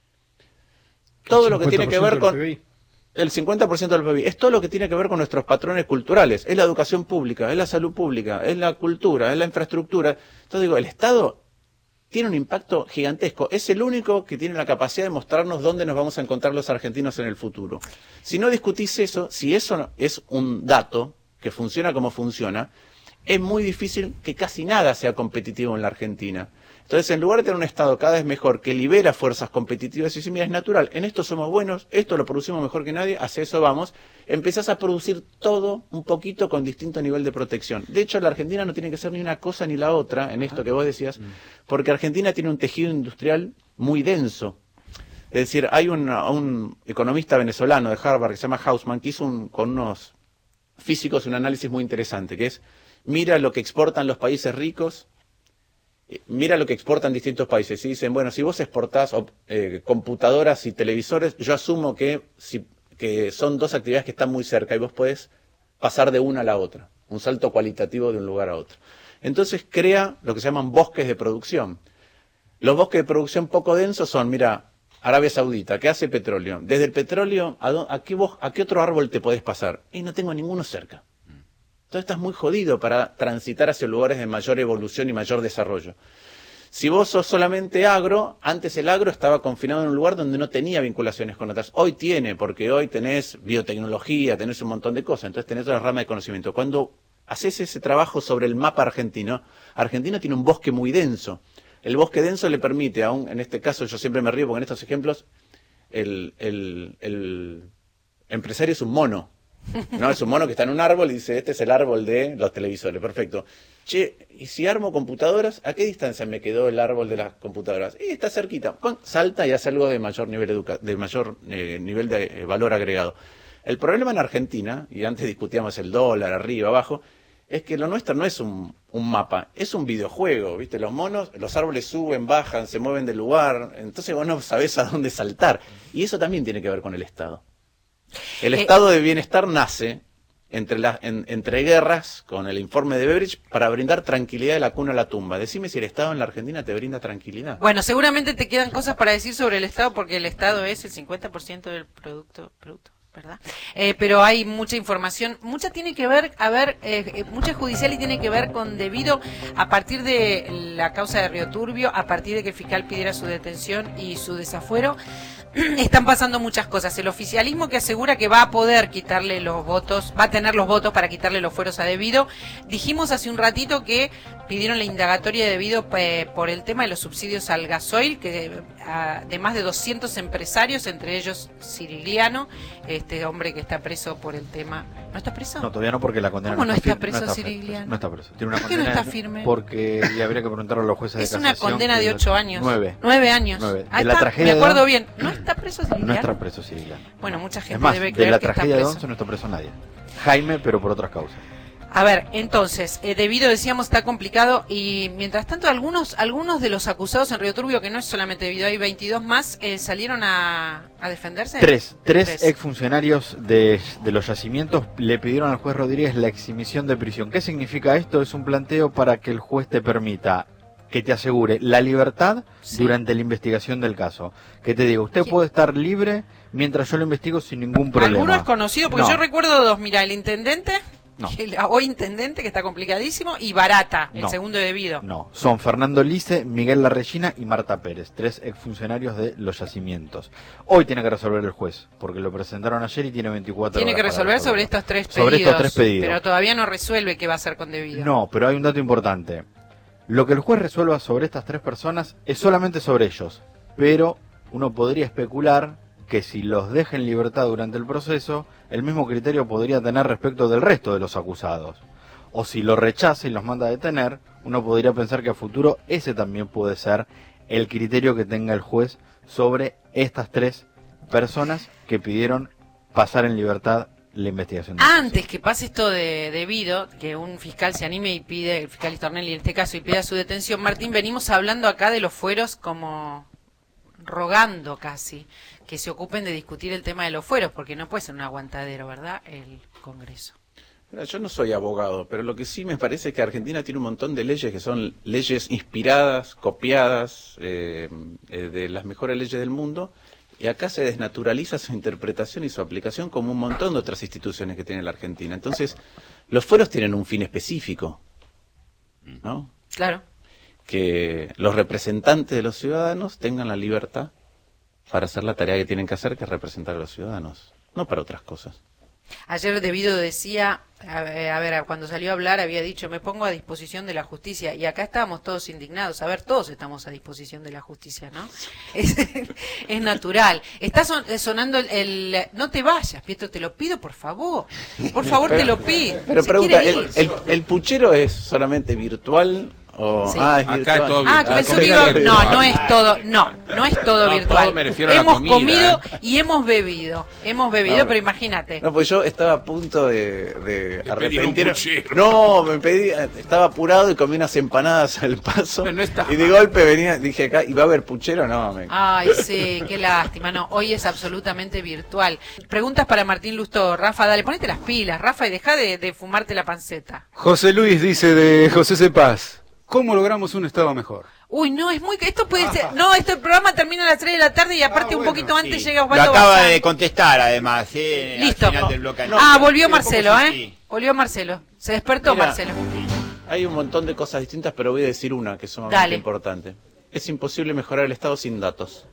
todo lo que tiene que ver con el 50% del PIB. Es todo lo que tiene que ver con nuestros patrones culturales. Es la educación pública, es la salud pública, es la cultura, es la infraestructura. Entonces digo, el Estado tiene un impacto gigantesco. Es el único que tiene la capacidad de mostrarnos dónde nos vamos a encontrar los argentinos en el futuro. Si no discutís eso, si eso es un dato que funciona como funciona, es muy difícil que casi nada sea competitivo en la Argentina. Entonces, en lugar de tener un Estado cada vez mejor, que libera fuerzas competitivas y dice, mira, es natural, en esto somos buenos, esto lo producimos mejor que nadie, hacia eso vamos, empezás a producir todo un poquito con distinto nivel de protección. De hecho, la Argentina no tiene que ser ni una cosa ni la otra, en esto que vos decías, porque Argentina tiene un tejido industrial muy denso. Es decir, hay un economista venezolano de Harvard que se llama Hausman, que hizo con unos físicos un análisis muy interesante, que es, mira lo que exportan los países ricos, mira lo que exportan distintos países. Y dicen, bueno, si vos exportás computadoras y televisores, yo asumo que son dos actividades que están muy cerca y vos podés pasar de una a la otra, un salto cualitativo de un lugar a otro. Entonces crea lo que se llaman bosques de producción. Los bosques de producción poco densos son, mira, Arabia Saudita, ¿qué hace petróleo? Desde el petróleo, ¿a qué otro árbol te podés pasar? Y no tengo ninguno cerca. Entonces estás muy jodido para transitar hacia lugares de mayor evolución y mayor desarrollo. Si vos sos solamente agro, antes el agro estaba confinado en un lugar donde no tenía vinculaciones con otras. Hoy tiene, porque hoy tenés biotecnología, tenés un montón de cosas, entonces tenés otra rama de conocimiento. Cuando haces ese trabajo sobre el mapa argentino, Argentina tiene un bosque muy denso. El bosque denso le permite, aún en este caso yo siempre me río porque en estos ejemplos el empresario es un mono. No, es un mono que está en un árbol y dice, este es el árbol de los televisores, perfecto. Che, ¿y si armo computadoras? ¿A qué distancia me quedó el árbol de las computadoras? Y está cerquita. Salta y hace algo de mayor nivel nivel de valor agregado. El problema en Argentina, y antes discutíamos el dólar, arriba, abajo, es que lo nuestro no es un mapa, es un videojuego, ¿viste? Los monos, los árboles suben, bajan, se mueven del lugar, entonces vos no sabés a dónde saltar. Y eso también tiene que ver con el Estado. El estado de bienestar nace entre guerras, con el informe de Beveridge, para brindar tranquilidad de la cuna a la tumba. Decime si el Estado en la Argentina te brinda tranquilidad. Bueno, seguramente te quedan cosas para decir sobre el Estado, porque el Estado es el 50% del producto, ¿verdad? Pero hay mucha información, mucha tiene que ver, mucha judicial y tiene que ver con debido a partir de la causa de Río Turbio, a partir de que el fiscal pidiera su detención y su desafuero. Están pasando muchas cosas. El oficialismo que asegura que va a poder quitarle los votos, va a tener los votos para quitarle los fueros a Debido. Dijimos hace un ratito que pidieron la indagatoria de Debido por el tema de los subsidios al gasoil, que de más de 200 empresarios, entre ellos Cirigliano, este hombre que está preso por el tema. ¿No está preso? No, todavía no, porque la condena ¿Cómo no está firme. preso Cirigliano? No está preso. Tiene una ¿Por qué condena no está firme? Porque y habría que preguntarle a los jueces de Es casación. una condena de 8 años. 9. 9 años. 9. Ahí De la está, tragedia me acuerdo de bien. ¿No está preso Cirigliano? No está preso Cirigliano. Bueno, mucha gente es más, debe de creer la que está tragedia de preso. Once no está preso nadie. Jaime, pero por otras causas. A ver, entonces, debido, decíamos, está complicado y mientras tanto algunos de los acusados en Río Turbio, que no es solamente debido, hay 22 más, salieron a defenderse. Tres exfuncionarios de los yacimientos le pidieron al juez Rodríguez la exhibición de prisión. ¿Qué significa esto? Es un planteo para que el juez te permita, que te asegure la libertad durante la investigación del caso. Que te diga, usted puede estar libre mientras yo lo investigo sin ningún problema. ¿Alguno es conocido? Porque yo recuerdo dos, mira, el intendente... No. Hoy intendente, que está complicadísimo, y Barata, el segundo debido. No, son Fernando Lice, Miguel Larrellina y Marta Pérez, 3 exfuncionarios de los yacimientos. Hoy tiene que resolver el juez, porque lo presentaron ayer y tiene 24 horas. Tiene que resolver sobre estos tres pedidos. Sobre estos 3 pedidos. Pero todavía no resuelve qué va a hacer con debido. No, pero hay un dato importante. Lo que el juez resuelva sobre estas 3 personas es solamente sobre ellos, pero uno podría especular que si los deja en libertad durante el proceso, el mismo criterio podría tener respecto del resto de los acusados. O si lo rechaza y los manda a detener, uno podría pensar que a futuro ese también puede ser el criterio que tenga el juez sobre estas 3 personas que pidieron pasar en libertad la investigación. Antes que pase esto de debido, que un fiscal se anime y pide, el fiscal Stornelli en este caso, y pida su detención, Martín, venimos hablando acá de los fueros como rogando casi que se ocupen de discutir el tema de los fueros, porque no puede ser un aguantadero, ¿verdad?, el Congreso. Mira, yo no soy abogado, pero lo que sí me parece es que Argentina tiene un montón de leyes que son leyes inspiradas, copiadas de las mejores leyes del mundo, y acá se desnaturaliza su interpretación y su aplicación como un montón de otras instituciones que tiene la Argentina. Entonces, los fueros tienen un fin específico, ¿no? Claro. Que los representantes de los ciudadanos tengan la libertad para hacer la tarea que tienen que hacer, que es representar a los ciudadanos, no para otras cosas. Ayer Debido decía, a ver, cuando salió a hablar había dicho, me pongo a disposición de la justicia, y acá estábamos todos indignados. A ver, todos estamos a disposición de la justicia, ¿no? Es natural. Está sonando no te vayas, Pietro, te lo pido, por favor, te lo pido. Pero pregunta, ¿el puchero es solamente virtual? Sí. Es acá es todo virtual. Pensó que no es todo, no es todo virtual. Todo me refiero a la hemos comida, comido y hemos bebido, pero imagínate. No, pues yo estaba a punto de arrepentirme. Un puchero. Estaba apurado y comí unas empanadas al paso. Pero no está y de golpe dije acá, ¿y va a haber puchero? No, Ay, sí, qué lástima. No, hoy es absolutamente virtual. Preguntas para Martín Lustó. Rafa, dale, ponete las pilas, Rafa, y deja de fumarte la panceta. José Luis dice de José Cepaz, ¿cómo logramos un Estado mejor? Uy, no, es muy... Esto puede ser... No, este programa termina a las 3 de la tarde y aparte un poquito antes llega Osvaldo Lo acaba Bazán. de contestar, además. Listo. Al final del bloque. Volvió Marcelo, ¿eh? Volvió Marcelo. Se despertó. Mira, Marcelo. Hay un montón de cosas distintas, pero voy a decir una que es sumamente importante. Es imposible mejorar el Estado sin datos.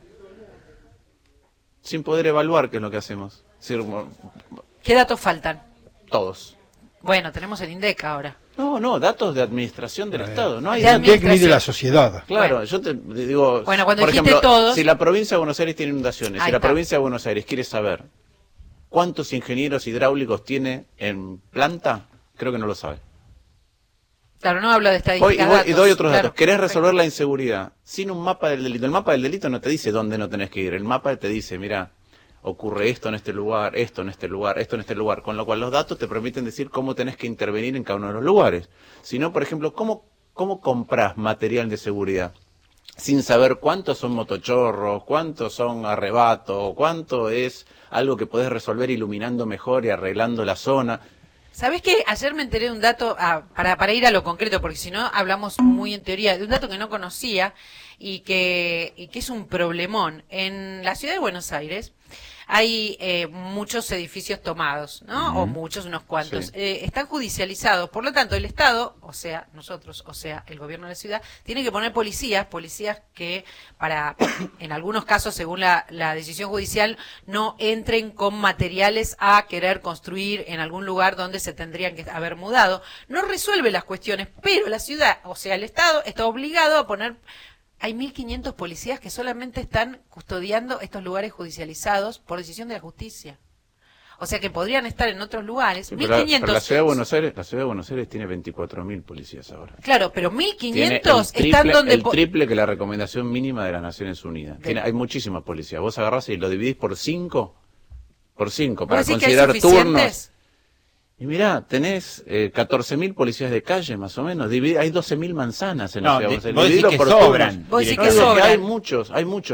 Sin poder evaluar qué es lo que hacemos. Es decir, ¿Qué datos faltan? todos. Bueno, tenemos el INDEC ahora. No, datos de administración del Estado. No hay De El DEC mide la sociedad. Claro, Bueno. yo te digo, Bueno, cuando por dijiste ejemplo, todos... si la provincia de Buenos Aires tiene inundaciones, Ahí si la está. provincia de Buenos Aires quiere saber cuántos ingenieros hidráulicos tiene en planta, creo que no lo sabe. Claro, no hablo de estadísticas. Y doy otros Claro, datos. ¿Querés perfecto. resolver la inseguridad sin un mapa del delito? El mapa del delito no te dice dónde no tenés que ir. El mapa te dice, mira, ocurre esto en este lugar, esto en este lugar, esto en este lugar. Con lo cual los datos te permiten decir cómo tenés que intervenir en cada uno de los lugares. Si no, por ejemplo, ¿cómo comprás material de seguridad? Sin saber cuántos son motochorros, cuántos son arrebatos, cuánto es algo que podés resolver iluminando mejor y arreglando la zona. ¿Sabés qué? Ayer me enteré de un dato, para ir a lo concreto, porque si no hablamos muy en teoría, de un dato que no conocía y que es un problemón. En la ciudad de Buenos Aires hay muchos edificios tomados, ¿no? O muchos, unos cuantos. Sí. Están judicializados. Por lo tanto, el Estado, o sea, nosotros, o sea, el gobierno de la ciudad, tiene que poner policías que en algunos casos, según la decisión judicial, no entren con materiales a querer construir en algún lugar donde se tendrían que haber mudado. No resuelve las cuestiones, pero la ciudad, o sea, el Estado, está obligado a poner... Hay 1.500 policías que solamente están custodiando estos lugares judicializados por decisión de la justicia. O sea que podrían estar en otros lugares. Sí, 1.500. pero la ciudad de Buenos Aires tiene 24.000 policías ahora. Claro, pero Tiene 1.500 están donde... el triple que la recomendación mínima de las Naciones Unidas. Hay muchísimas policías. Vos agarrás y lo dividís por 5 para ¿Vos decís que hay considerar turnos. suficientes? Y mirá, tenés 14.000 policías de calle, más o menos. Hay 12.000 manzanas en No, la ciudad. vos decís que turnos. sobran. Vos decís No, que digo sobran. hay muchos.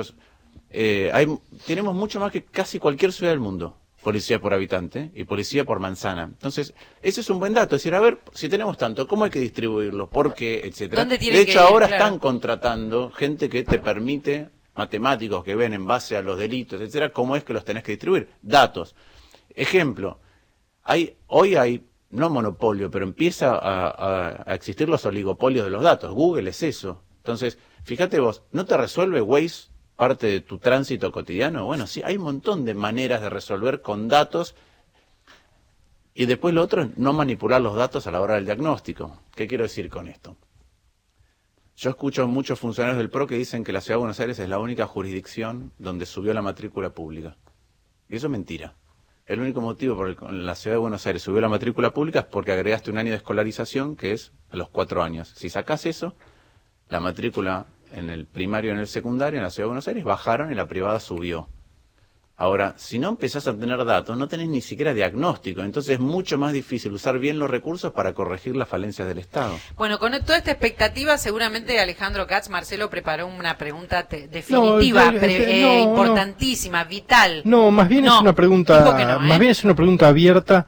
Tenemos mucho más que casi cualquier ciudad del mundo. Policía por habitante y policía por manzana. Entonces, ese es un buen dato. Es decir, a ver, si tenemos tanto, ¿cómo hay que distribuirlo? ¿Por qué? Etcétera. ¿Dónde tienen De que hecho, ir? ahora Claro. están contratando gente que te permite, matemáticos que ven en base a los delitos, etcétera, cómo es que los tenés que distribuir. Datos. Ejemplo, hoy hay, no monopolio, pero empieza a existir los oligopolios de los datos. Google es eso. Entonces, fíjate vos, ¿no te resuelve Waze parte de tu tránsito cotidiano? Bueno, sí, hay un montón de maneras de resolver con datos. Y después lo otro es no manipular los datos a la hora del diagnóstico. ¿Qué quiero decir con esto? Yo escucho muchos funcionarios del PRO que dicen que la Ciudad de Buenos Aires es la única jurisdicción donde subió la matrícula pública. Y eso es mentira. El único motivo por el que la Ciudad de Buenos Aires subió la matrícula pública es porque agregaste un año de escolarización, que es a los 4 años. Si sacás eso, la matrícula en el primario y en el secundario en la Ciudad de Buenos Aires bajaron y la privada subió. Ahora, si no empezás a tener datos, no tenés ni siquiera diagnóstico. Entonces es mucho más difícil usar bien los recursos para corregir las falencias del Estado. Bueno, con toda esta expectativa, seguramente Alejandro Katz, Marcelo preparó una pregunta definitiva, importantísima, vital. No, más bien No, es una pregunta, dijo que no, ¿eh? más bien es una pregunta abierta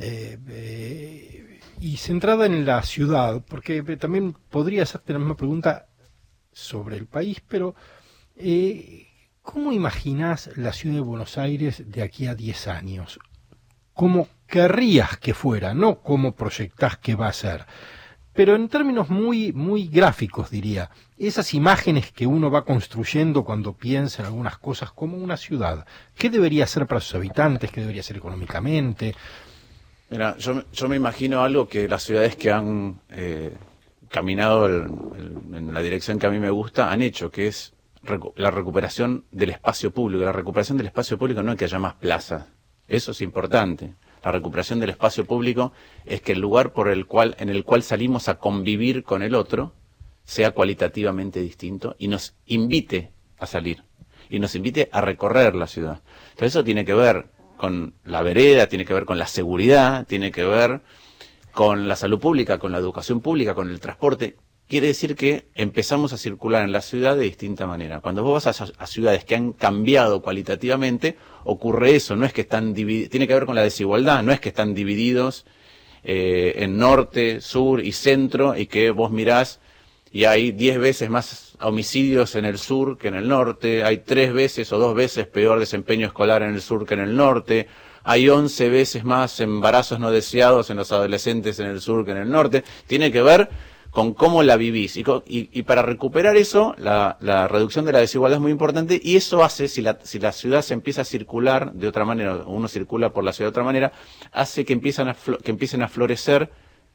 y centrada en la ciudad, porque también podría hacerte la misma pregunta sobre el país, pero ¿cómo imaginás la ciudad de Buenos Aires de aquí a 10 años? ¿Cómo querrías que fuera? No cómo proyectás que va a ser, pero en términos muy, muy gráficos, diría. Esas imágenes que uno va construyendo cuando piensa en algunas cosas como una ciudad. ¿Qué debería ser para sus habitantes? ¿Qué debería ser económicamente? Mira, yo me imagino algo que las ciudades que han caminado en la dirección que a mí me gusta han hecho, que es la recuperación del espacio público. La recuperación del espacio público no es que haya más plazas, eso es importante. La recuperación del espacio público es que el lugar en el cual salimos a convivir con el otro sea cualitativamente distinto y nos invite a salir y nos invite a recorrer la ciudad. Entonces eso tiene que ver con la vereda, tiene que ver con la seguridad, tiene que ver con la salud pública, con la educación pública, con el transporte. Quiere decir que empezamos a circular en la ciudad de distinta manera. Cuando vos vas a ciudades que han cambiado cualitativamente, ocurre eso. No es que están divididos, tiene que ver con la desigualdad, no es que están divididos en norte, sur y centro, y que vos mirás y hay 10 veces más homicidios en el sur que en el norte, hay 3 veces o 2 veces peor desempeño escolar en el sur que en el norte, hay 11 veces más embarazos no deseados en los adolescentes en el sur que en el norte. Tiene que ver con cómo la vivís. Y para recuperar eso, la reducción de la desigualdad es muy importante, y eso hace, si la ciudad se empieza a circular de otra manera, uno circula por la ciudad de otra manera, hace que empiecen a florecer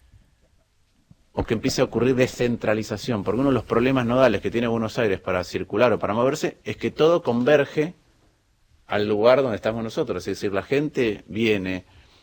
o que empiece a ocurrir descentralización, porque uno de los problemas nodales que tiene Buenos Aires para circular o para moverse es que todo converge al lugar donde estamos nosotros, es decir, la gente viene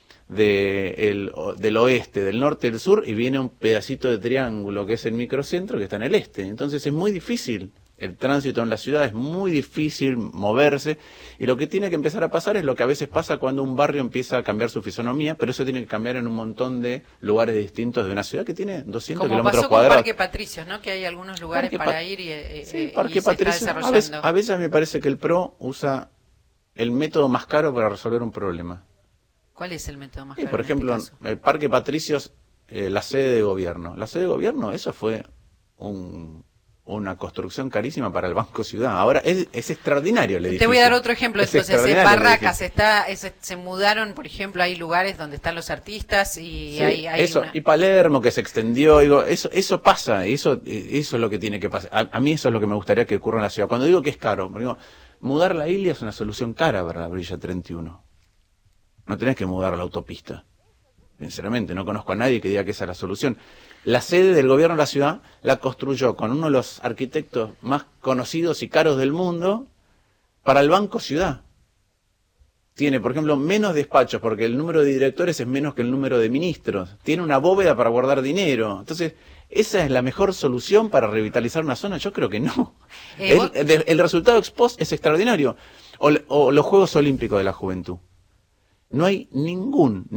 del oeste, del norte, del sur, y viene un pedacito de triángulo que es el microcentro que está en el este. Entonces es muy difícil el tránsito en la ciudad, es muy difícil moverse, y lo que tiene que empezar a pasar es lo que a veces pasa cuando un barrio empieza a cambiar su fisonomía, pero eso tiene que cambiar en un montón de lugares distintos de una ciudad que tiene 200 Como kilómetros pasó cuadrados. con Parque Patricios, ¿no? Que hay algunos lugares para ir y, Sí, y Parque se está Patricios. desarrollando. A veces me parece que el PRO usa el método más caro para resolver un problema. ¿Cuál es el método más Sí, caro por en este ejemplo, caso? el Parque Patricios, la sede de gobierno. La sede de gobierno, eso fue una construcción carísima para el Banco Ciudad. Ahora es extraordinario el edificio. Te voy a dar otro ejemplo. Es Entonces, en extraordinario el Barracas edificio. se mudaron, por ejemplo, hay lugares donde están los artistas y Sí, hay eso, una... y Palermo que se extendió, digo, eso pasa, eso es lo que tiene que pasar. A mí eso es lo que me gustaría que ocurra en la ciudad. Cuando digo que es caro, digo, mudar la Ilia es una solución cara para la Brilla 31. No tenés que mudar la autopista. Sinceramente, no conozco a nadie que diga que esa es la solución. La sede del gobierno de la ciudad la construyó con uno de los arquitectos más conocidos y caros del mundo para el Banco Ciudad. Tiene, por ejemplo, menos despachos, porque el número de directores es menos que el número de ministros. Tiene una bóveda para guardar dinero. Entonces, ¿esa es la mejor solución para revitalizar una zona? Yo creo que no. El resultado ex post es extraordinario. O los Juegos Olímpicos de la Juventud. No hay ningún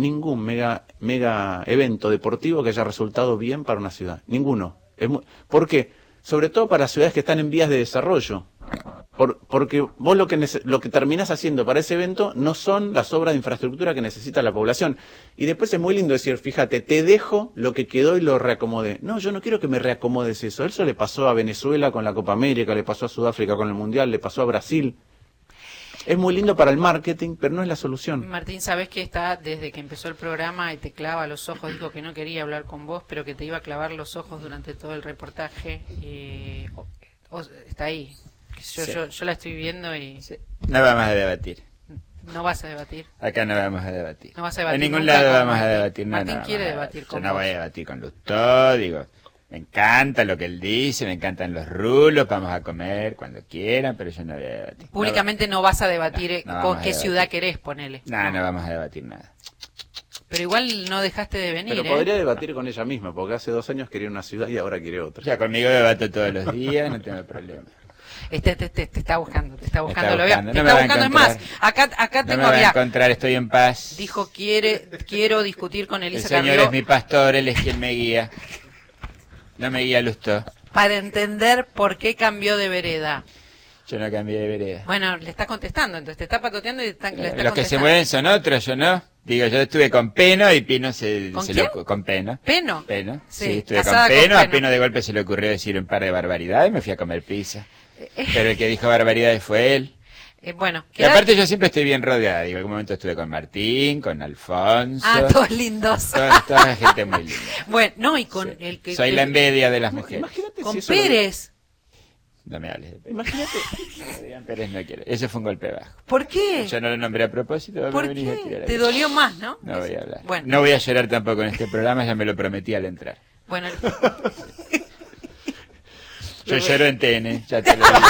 mega evento deportivo que haya resultado bien para una ciudad. Ninguno. ¿Por qué? Sobre todo para ciudades que están en vías de desarrollo. Porque vos lo que terminás haciendo para ese evento no son las obras de infraestructura que necesita la población. Y después es muy lindo decir, fíjate, te dejo lo que quedó y lo reacomodé. No, yo no quiero que me reacomodes eso. Eso le pasó a Venezuela con la Copa América, le pasó a Sudáfrica con el Mundial, le pasó a Brasil. Es muy lindo para el marketing, pero no es la solución. Martín, sabes que está desde que empezó el programa y te clava los ojos, dijo que no quería hablar con vos, pero que te iba a clavar los ojos durante todo el reportaje. Está ahí. Yo la estoy viendo y... Sí. No vamos a debatir. No vas a debatir. Acá no vamos a debatir. No vas a debatir. En ningún nunca lado con vamos a Martín. debatir. Martín quiere debatir con Yo no vos. voy a debatir con Lustó, digo... Me encanta lo que él dice, me encantan los rulos, vamos a comer cuando quieran, pero yo no voy a debatir. Públicamente no vas a debatir no con vamos a qué debatir. ciudad querés, ponele. No vamos a debatir nada. Pero igual no dejaste de venir, Pero podría debatir con ella misma, porque hace 2 años quería una ciudad y ahora quiere otra. Ya conmigo debato todos los días, no tengo problema. Te está buscando, te está buscando, lo buscando, veo. no Te me está va a buscando, es encontrar. más, acá No tengo, me va a mirá, encontrar, estoy en paz. dijo quiero discutir con El Elisa Señor Carrió es mi pastor, Él es quien me guía. No me guía Lustó. para entender por qué cambió de vereda. Yo no cambié de vereda. Bueno, le está contestando, entonces te está patoteando y le está Los que contestando. se mueven son otros, yo no. Digo, yo estuve con Peno y Pino ¿Con quién? con Peno. ¿Peno? Peno, Sí, sí, estuve con casada con Peno. A Peno. Peno de golpe se le ocurrió decir un par de barbaridades y me fui a comer pizza. Pero el que dijo barbaridades fue él. Bueno, Y aparte yo siempre estoy bien rodeada. Digo, en algún momento estuve con Martín, con Alfonso. todos lindos. Toda gente muy linda. Bueno, no, y con Sí. el que... Soy la envidia de las mujeres. Imagínate Con si eso Pérez. No me hables de Pérez. Imagínate. Pérez no quiero. Ese fue un golpe bajo. ¿Por qué? Yo no lo nombré a propósito. vos ¿Por me venís a tirar qué? ahí. Te dolió más, ¿no? No voy a hablar. Bueno. No voy a llorar tampoco en este programa, ya me lo prometí al entrar. Bueno, Yo lloro en TN, ya te lo digo.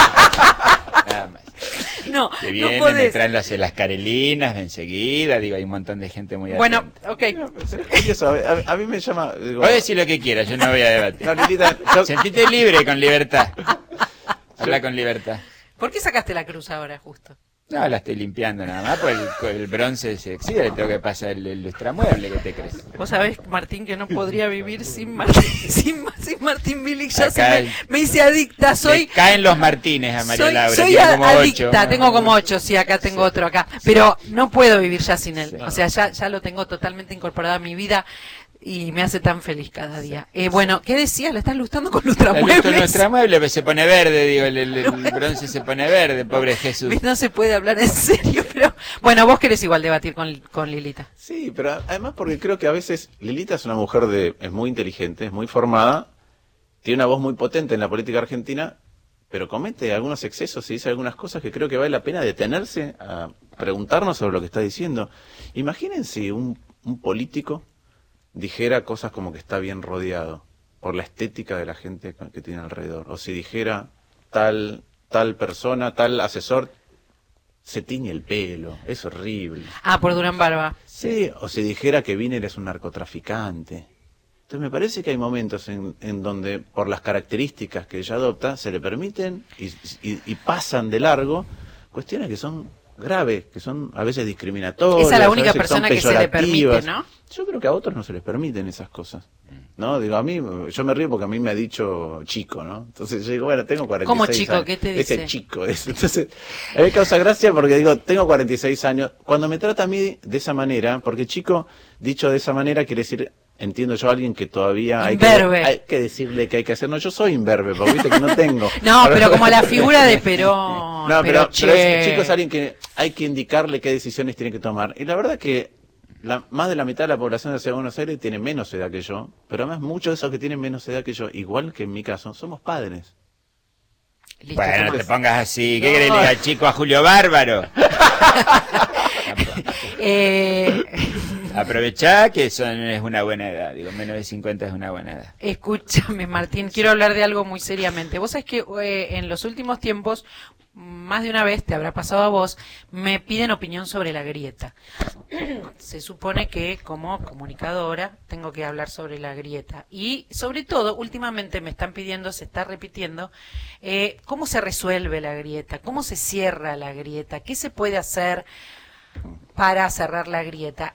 Nada más. no, Que no vienen, me podés. traen las carelinas de enseguida, digo, hay un montón de gente muy Bueno, atenta. ok. Es curioso, a mí me llama... digo, Puedes decir lo que quieras, yo no voy a debatir. no, Lilita, yo- Sentite libre, con libertad. Habla con libertad. ¿Por qué sacaste la cruz ahora, justo? No, la estoy limpiando nada más, pues el bronce se exhibe, le tengo que pasar el lustramueble, ¿qué te crees? Vos sabés, Martín, que no podría vivir sin Martín, sin Martín Bilic. Ya Acá me hice adicta, Le soy... caen los Martínez a María Laura, soy tiene como adicta, 8. tengo como 8, sí, acá tengo otro acá. Pero no puedo vivir ya sin él. Sí. O sea, ya lo tengo totalmente incorporado a mi vida y me hace tan feliz cada día. Bueno, ¿qué decías? ¿Le estás lustrando con El lustramuebles? lustramueble pues, se pone verde, digo, el bronce se pone verde, pobre Jesús. No se puede hablar en serio, pero... Bueno, vos querés igual debatir con Lilita. Sí, pero además porque creo que a veces Lilita es una mujer es muy inteligente, es muy formada, tiene una voz muy potente en la política argentina, pero comete algunos excesos y dice algunas cosas que creo que vale la pena detenerse a preguntarnos sobre lo que está diciendo. Imagínense un político dijera cosas como que está bien rodeado por la estética de la gente que tiene alrededor, o si dijera tal persona, tal asesor se tiñe el pelo, es horrible. Por Durán Barba. Sí, o si dijera que Wiener es un narcotraficante. Entonces me parece que hay momentos en donde, por las características que ella adopta, se le permiten y pasan de largo cuestiones que son graves, que son a veces discriminatorias. Esa es la a única veces son persona que se le permite, peyorativas. ¿no? Yo creo que a otros no se les permiten esas cosas. ¿No? Digo, a mí, yo me río porque a mí me ha dicho chico, ¿no? Entonces yo digo, bueno, tengo 46 ¿Cómo chico? años. ¿Qué te dice? Ese chico es. Entonces, a mí me causa gracia porque digo, tengo 46 años. Cuando me trata a mí de esa manera, porque chico, dicho de esa manera, quiere decir, entiendo yo, a alguien que todavía hay que decirle que hay que hacer. No, yo soy imberbe, porque viste que no tengo. No, pero como la figura de Perón. No, pero che. chico es alguien que hay que indicarle qué decisiones tiene que tomar. Y la verdad que más de la mitad de la población de la Ciudad de Buenos Aires tiene menos edad que yo, pero además muchos de esos que tienen menos edad que yo, igual que en mi caso, somos padres. Listo, Bueno, no Tomás. te pongas así. ¿Qué querés que le diga chico a Julio Bárbaro? Aprovechá que es una buena edad. Digo, menos de 50 es una buena edad. Escúchame, Martín, quiero hablar de algo muy seriamente. Vos sabés que en los últimos tiempos, más de una vez, te habrá pasado a vos, me piden opinión sobre la grieta. Se supone que como comunicadora tengo que hablar sobre la grieta. Y sobre todo, últimamente me están pidiendo, se está repitiendo, cómo se resuelve la grieta, cómo se cierra la grieta, qué se puede hacer para cerrar la grieta.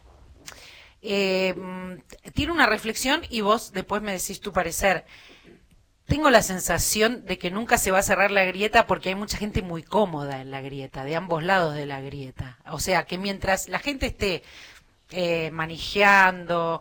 Tiene una reflexión y vos después me decís tu parecer. Tengo la sensación de que nunca se va a cerrar la grieta porque hay mucha gente muy cómoda en la grieta, de ambos lados de la grieta. O sea, que mientras la gente esté manejando,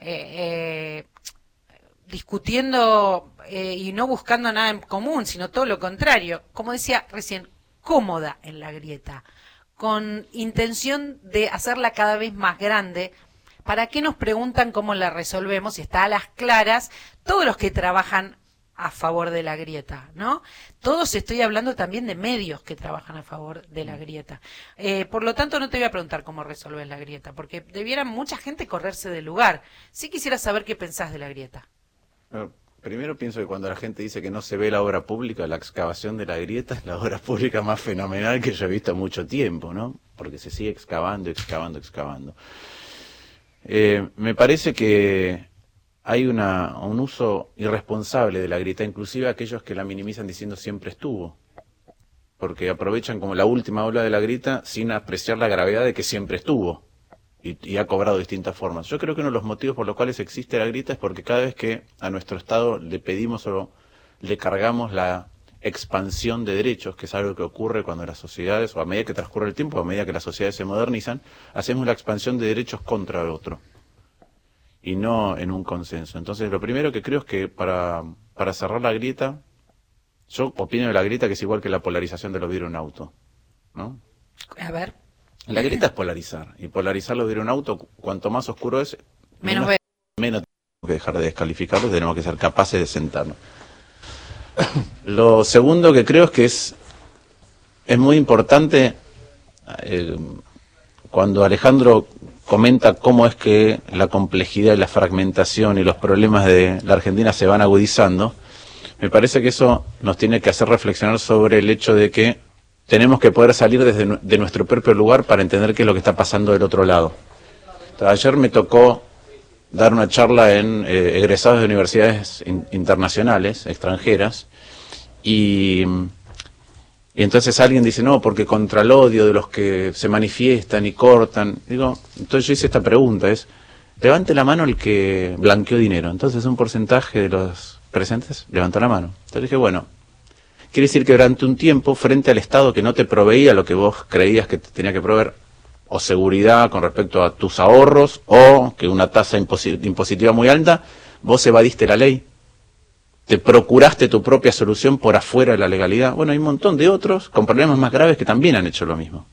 discutiendo y no buscando nada en común, sino todo lo contrario, como decía recién, cómoda en la grieta, con intención de hacerla cada vez más grande. ¿Para qué nos preguntan cómo la resolvemos? Y está a las claras todos los que trabajan a favor de la grieta, ¿no? Todos estoy hablando también de medios que trabajan a favor de la grieta. Por lo tanto, no te voy a preguntar cómo resolver la grieta, porque debiera mucha gente correrse del lugar. Sí quisiera saber qué pensás de la grieta. Primero pienso que cuando la gente dice que no se ve la obra pública, la excavación de la grieta es la obra pública más fenomenal que yo he visto en mucho tiempo, ¿no? Porque se sigue excavando, excavando, excavando. Me parece que hay un uso irresponsable de la grieta, inclusive aquellos que la minimizan diciendo siempre estuvo, porque aprovechan como la última ola de la grieta sin apreciar la gravedad de que siempre estuvo y ha cobrado distintas formas. Yo creo que uno de los motivos por los cuales existe la grieta es porque cada vez que a nuestro Estado le pedimos o le cargamos la expansión de derechos, que es algo que ocurre cuando las sociedades, o a medida que transcurre el tiempo, a medida que las sociedades se modernizan, hacemos la expansión de derechos contra el otro y no en un consenso. Entonces, lo primero que creo es que para cerrar la grieta, yo opino de la grieta que es igual que la polarización de los vidrios de un auto, ¿no? A ver. La grieta es polarizar, y polarizar los vidrios de un auto, cuanto más oscuro es, menos tenemos que dejar de descalificarlo, tenemos que ser capaces de sentarnos. Lo segundo que creo es que es muy importante, cuando Alejandro comenta cómo es que la complejidad y la fragmentación y los problemas de la Argentina se van agudizando, me parece que eso nos tiene que hacer reflexionar sobre el hecho de que tenemos que poder salir de nuestro propio lugar para entender qué es lo que está pasando del otro lado. Ayer me tocó dar una charla en egresados de universidades internacionales, extranjeras, y entonces alguien dice, no, porque contra el odio de los que se manifiestan y cortan. Digo, entonces yo hice esta pregunta, levante la mano el que blanqueó dinero. Entonces un porcentaje de los presentes levantó la mano. Entonces dije, bueno, quiere decir que durante un tiempo, frente al Estado que no te proveía lo que vos creías que te tenía que proveer, o seguridad con respecto a tus ahorros, o que una tasa impositiva muy alta, vos evadiste la ley. Te procuraste tu propia solución por afuera de la legalidad. Bueno, hay un montón de otros con problemas más graves que también han hecho lo mismo.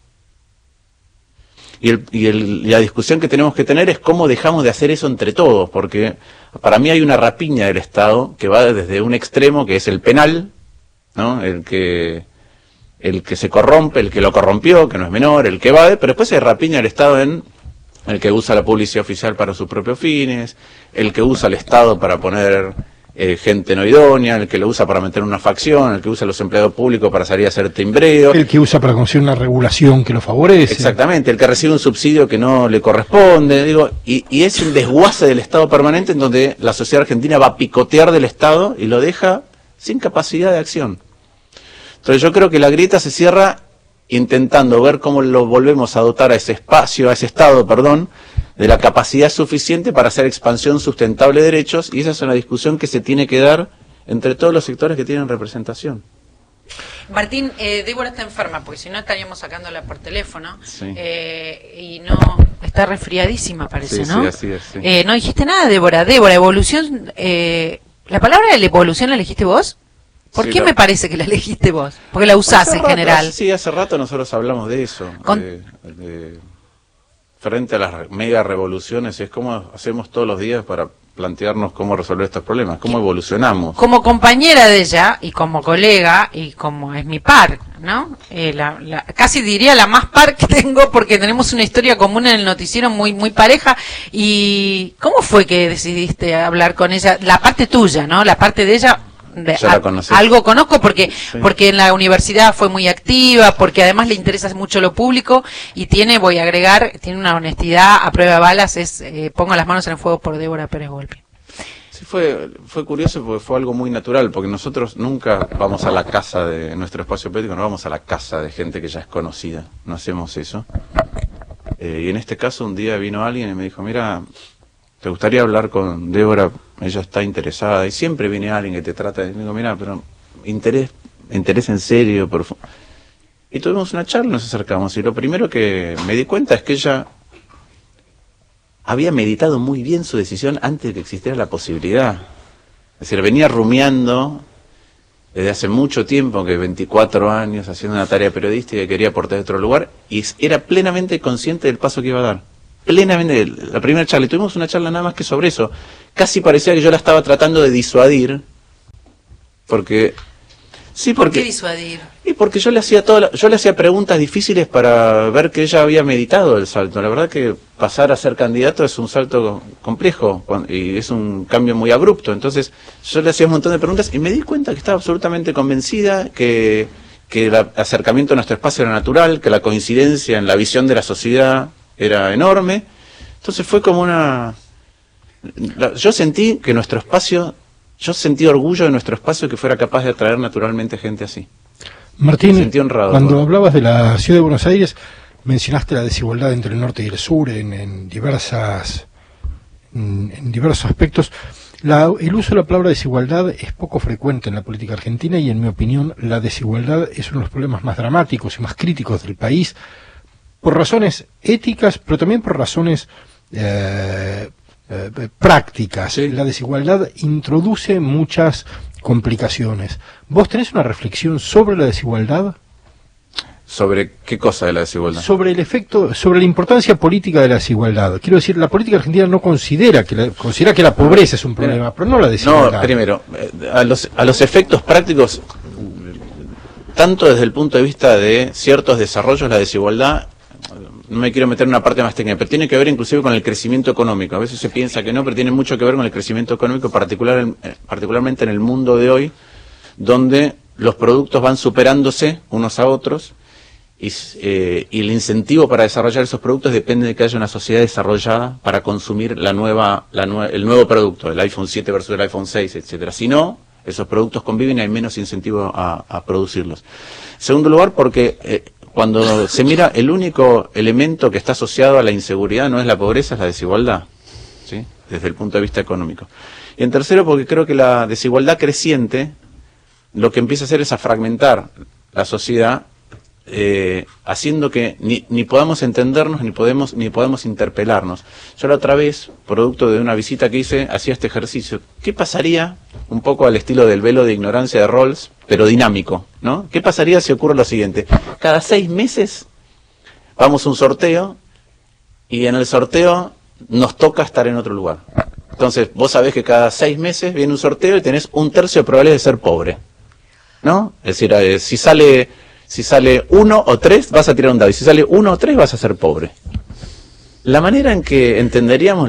Y la discusión que tenemos que tener es cómo dejamos de hacer eso entre todos, porque para mí hay una rapiña del Estado que va desde un extremo, que es el penal, ¿no? El que se corrompe, el que lo corrompió, que no es menor, el que evade, pero después hay rapiña del Estado en el que usa la publicidad oficial para sus propios fines, el que usa el Estado para poner gente no idónea, el que lo usa para meter una facción, el que usa a los empleados públicos para salir a hacer timbreo. El que usa para conseguir una regulación que lo favorece. Exactamente, el que recibe un subsidio que no le corresponde, y es un desguace del Estado permanente en donde la sociedad argentina va a picotear del Estado y lo deja sin capacidad de acción. Entonces yo creo que la grieta se cierra intentando ver cómo lo volvemos a dotar a ese espacio, a ese Estado, de la capacidad suficiente para hacer expansión sustentable de derechos, y esa es una discusión que se tiene que dar entre todos los sectores que tienen representación. Martín, Débora está enferma, porque si no estaríamos sacándola por teléfono, Sí. Y no, está resfriadísima parece, Sí, ¿no? sí, así es, sí. No dijiste nada, Débora, evolución, ¿la palabra de la evolución la elegiste vos? ¿Por Sí, qué me parece que la elegiste vos? Porque la usás en general. Sí, hace rato nosotros hablamos de eso, frente a las mega revoluciones, es como hacemos todos los días para plantearnos cómo resolver estos problemas, cómo evolucionamos. Como compañera de ella y como colega y como es mi par, ¿no? Casi diría la más par que tengo, porque tenemos una historia común en el noticiero muy muy pareja. ¿Y cómo fue que decidiste hablar con ella? La parte tuya, ¿no? La parte de ella. Algo conozco porque Sí. porque en la universidad fue muy activa, porque además le interesa mucho lo público y voy a agregar, tiene una honestidad a prueba de balas, pongo las manos en el fuego por Débora Pérez Volpi. Sí, fue curioso porque fue algo muy natural, porque nosotros nunca vamos a la casa de nuestro espacio político, no vamos a la casa de gente que ya es conocida, no hacemos eso. Y en este caso un día vino alguien y me dijo, mira, ¿te gustaría hablar con Débora? Ella está interesada. Y siempre viene alguien que te trata de... Digo, mira, pero interés en serio, y tuvimos una charla, nos acercamos. Y lo primero que me di cuenta es que ella había meditado muy bien su decisión antes de que existiera la posibilidad. Es decir, venía rumiando desde hace mucho tiempo, que 24 años haciendo una tarea periodística y quería aportar a otro lugar, y era plenamente consciente del paso que iba a dar. Plenamente, la primera charla, y tuvimos una charla nada más que sobre eso. Casi parecía que yo la estaba tratando de disuadir, porque... Sí, ¿Por qué disuadir? Y porque yo le hacía preguntas difíciles para ver que ella había meditado el salto. La verdad que pasar a ser candidato es un salto complejo y es un cambio muy abrupto. Entonces yo le hacía un montón de preguntas y me di cuenta que estaba absolutamente convencida que el acercamiento a nuestro espacio era natural, que la coincidencia en la visión de la sociedad era enorme. Entonces fue como yo sentí que nuestro espacio... Yo sentí orgullo de nuestro espacio que fuera capaz de atraer naturalmente gente así. Martín, me sentí honrado, cuando hablabas de la ciudad de Buenos Aires, mencionaste la desigualdad entre el norte y el sur en diversos aspectos. El uso de la palabra desigualdad es poco frecuente en la política argentina y, en mi opinión, la desigualdad es uno de los problemas más dramáticos y más críticos del país, por razones éticas, pero también por razones prácticas. Sí. La desigualdad introduce muchas complicaciones. ¿Vos tenés una reflexión sobre la desigualdad? ¿Sobre qué cosa de la desigualdad? Sobre el efecto, sobre la importancia política de la desigualdad. Quiero decir, la política argentina no considera que la pobreza es un problema, pero no la desigualdad. No, primero, a los efectos prácticos, tanto desde el punto de vista de ciertos desarrollos, la desigualdad, no me quiero meter en una parte más técnica, pero tiene que ver inclusive con el crecimiento económico. A veces se piensa que no, pero tiene mucho que ver con el crecimiento económico, particularmente en el mundo de hoy, donde los productos van superándose unos a otros y el incentivo para desarrollar esos productos depende de que haya una sociedad desarrollada para consumir el nuevo producto, el iPhone 7 versus el iPhone 6, etcétera. Si no, esos productos conviven y hay menos incentivo a producirlos. En segundo lugar, porque cuando se mira, el único elemento que está asociado a la inseguridad no es la pobreza, es la desigualdad, ¿sí? Desde el punto de vista económico. Y en tercero, porque creo que la desigualdad creciente lo que empieza a hacer es a fragmentar la sociedad, haciendo que ni podamos entendernos ni podemos interpelarnos. Yo la otra vez, producto de una visita que hice, hacía este ejercicio. ¿Qué pasaría, un poco al estilo del velo de ignorancia de Rawls, pero dinámico, ¿no? ¿Qué pasaría si ocurre lo siguiente? Cada 6 meses vamos a un sorteo y en el sorteo nos toca estar en otro lugar. Entonces vos sabés que cada 6 meses viene un sorteo y tenés 1/3 de probabilidades de ser pobre, ¿no? Es decir, si sale 1 o 3 vas a tirar un dado, y si sale 1 o 3 vas a ser pobre. La manera en que entenderíamos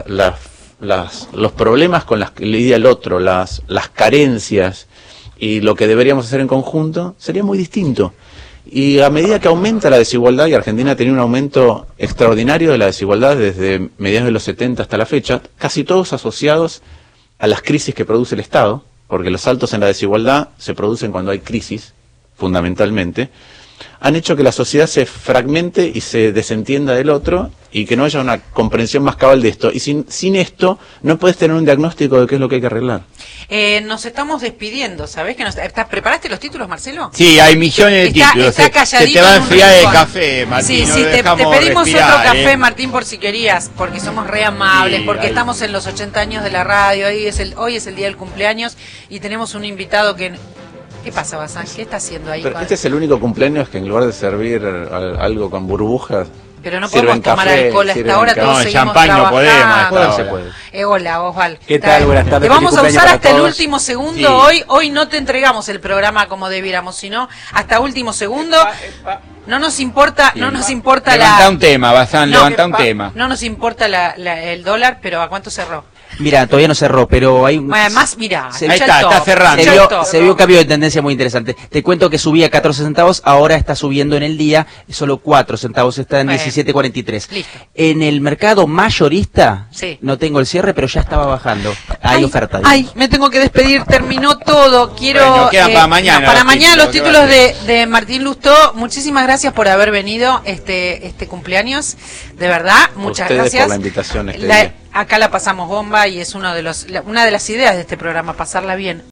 los problemas con las que lidia el otro, las carencias y lo que deberíamos hacer en conjunto sería muy distinto. Y a medida que aumenta la desigualdad, y Argentina ha tenido un aumento extraordinario de la desigualdad desde mediados de los 70 hasta la fecha, casi todos asociados a las crisis que produce el Estado, porque los saltos en la desigualdad se producen cuando hay crisis, fundamentalmente, han hecho que la sociedad se fragmente y se desentienda del otro y que no haya una comprensión más cabal de esto. Y sin esto no puedes tener un diagnóstico de qué es lo que hay que arreglar. Nos estamos despidiendo, ¿sabés? ¿Preparaste los títulos, Marcelo? Sí, hay millones de títulos. Está calladito. Se te va a en un enfriar el rincón. café, Martín. Sí, no sí, lo te dejamos pedimos respirar, otro café, Martín, por si querías, porque somos re amables, Sí, porque ahí. estamos en los 80 años de la radio, hoy es el día del cumpleaños y tenemos un invitado que... ¿Qué pasa, Bazán? ¿Qué está haciendo ahí? Pero este es el único cumpleaños que en lugar de servir algo con burbujas, Pero no sirven podemos tomar café, alcohol hasta sirven ahora, café. todos No, seguimos champán no trabajando. podemos hasta ahora. se puede. Hola, Osval. ¿Qué tal? Buenas tardes, Te vamos feliz a cumpleaños usar para hasta el todos. último segundo. Sí. Hoy no te entregamos el programa como debiéramos, sino hasta último segundo. No nos importa, no nos importa Levanta un tema, Bazán, No, levanta un tema. No nos importa el dólar, pero ¿a cuánto cerró? Mira, todavía no cerró, pero hay un... Además, mira, Se- Ahí está cerrando. Se vio un cambio de tendencia muy interesante. Te cuento que subía 14 centavos, ahora está subiendo en el día, solo 4 centavos, está en Bueno. 7:43. Listo. En el mercado mayorista, Sí. no tengo el cierre, pero ya estaba bajando. Hay oferta. Ay, me tengo que despedir, terminó todo. Quiero Bueno, quedan para mañana para los mañana los títulos, títulos de Martín Lustó. Muchísimas gracias por haber venido este cumpleaños. De verdad, muchas Ustedes gracias. por la invitación este día. Acá la pasamos bomba y es una de las ideas de este programa, pasarla bien.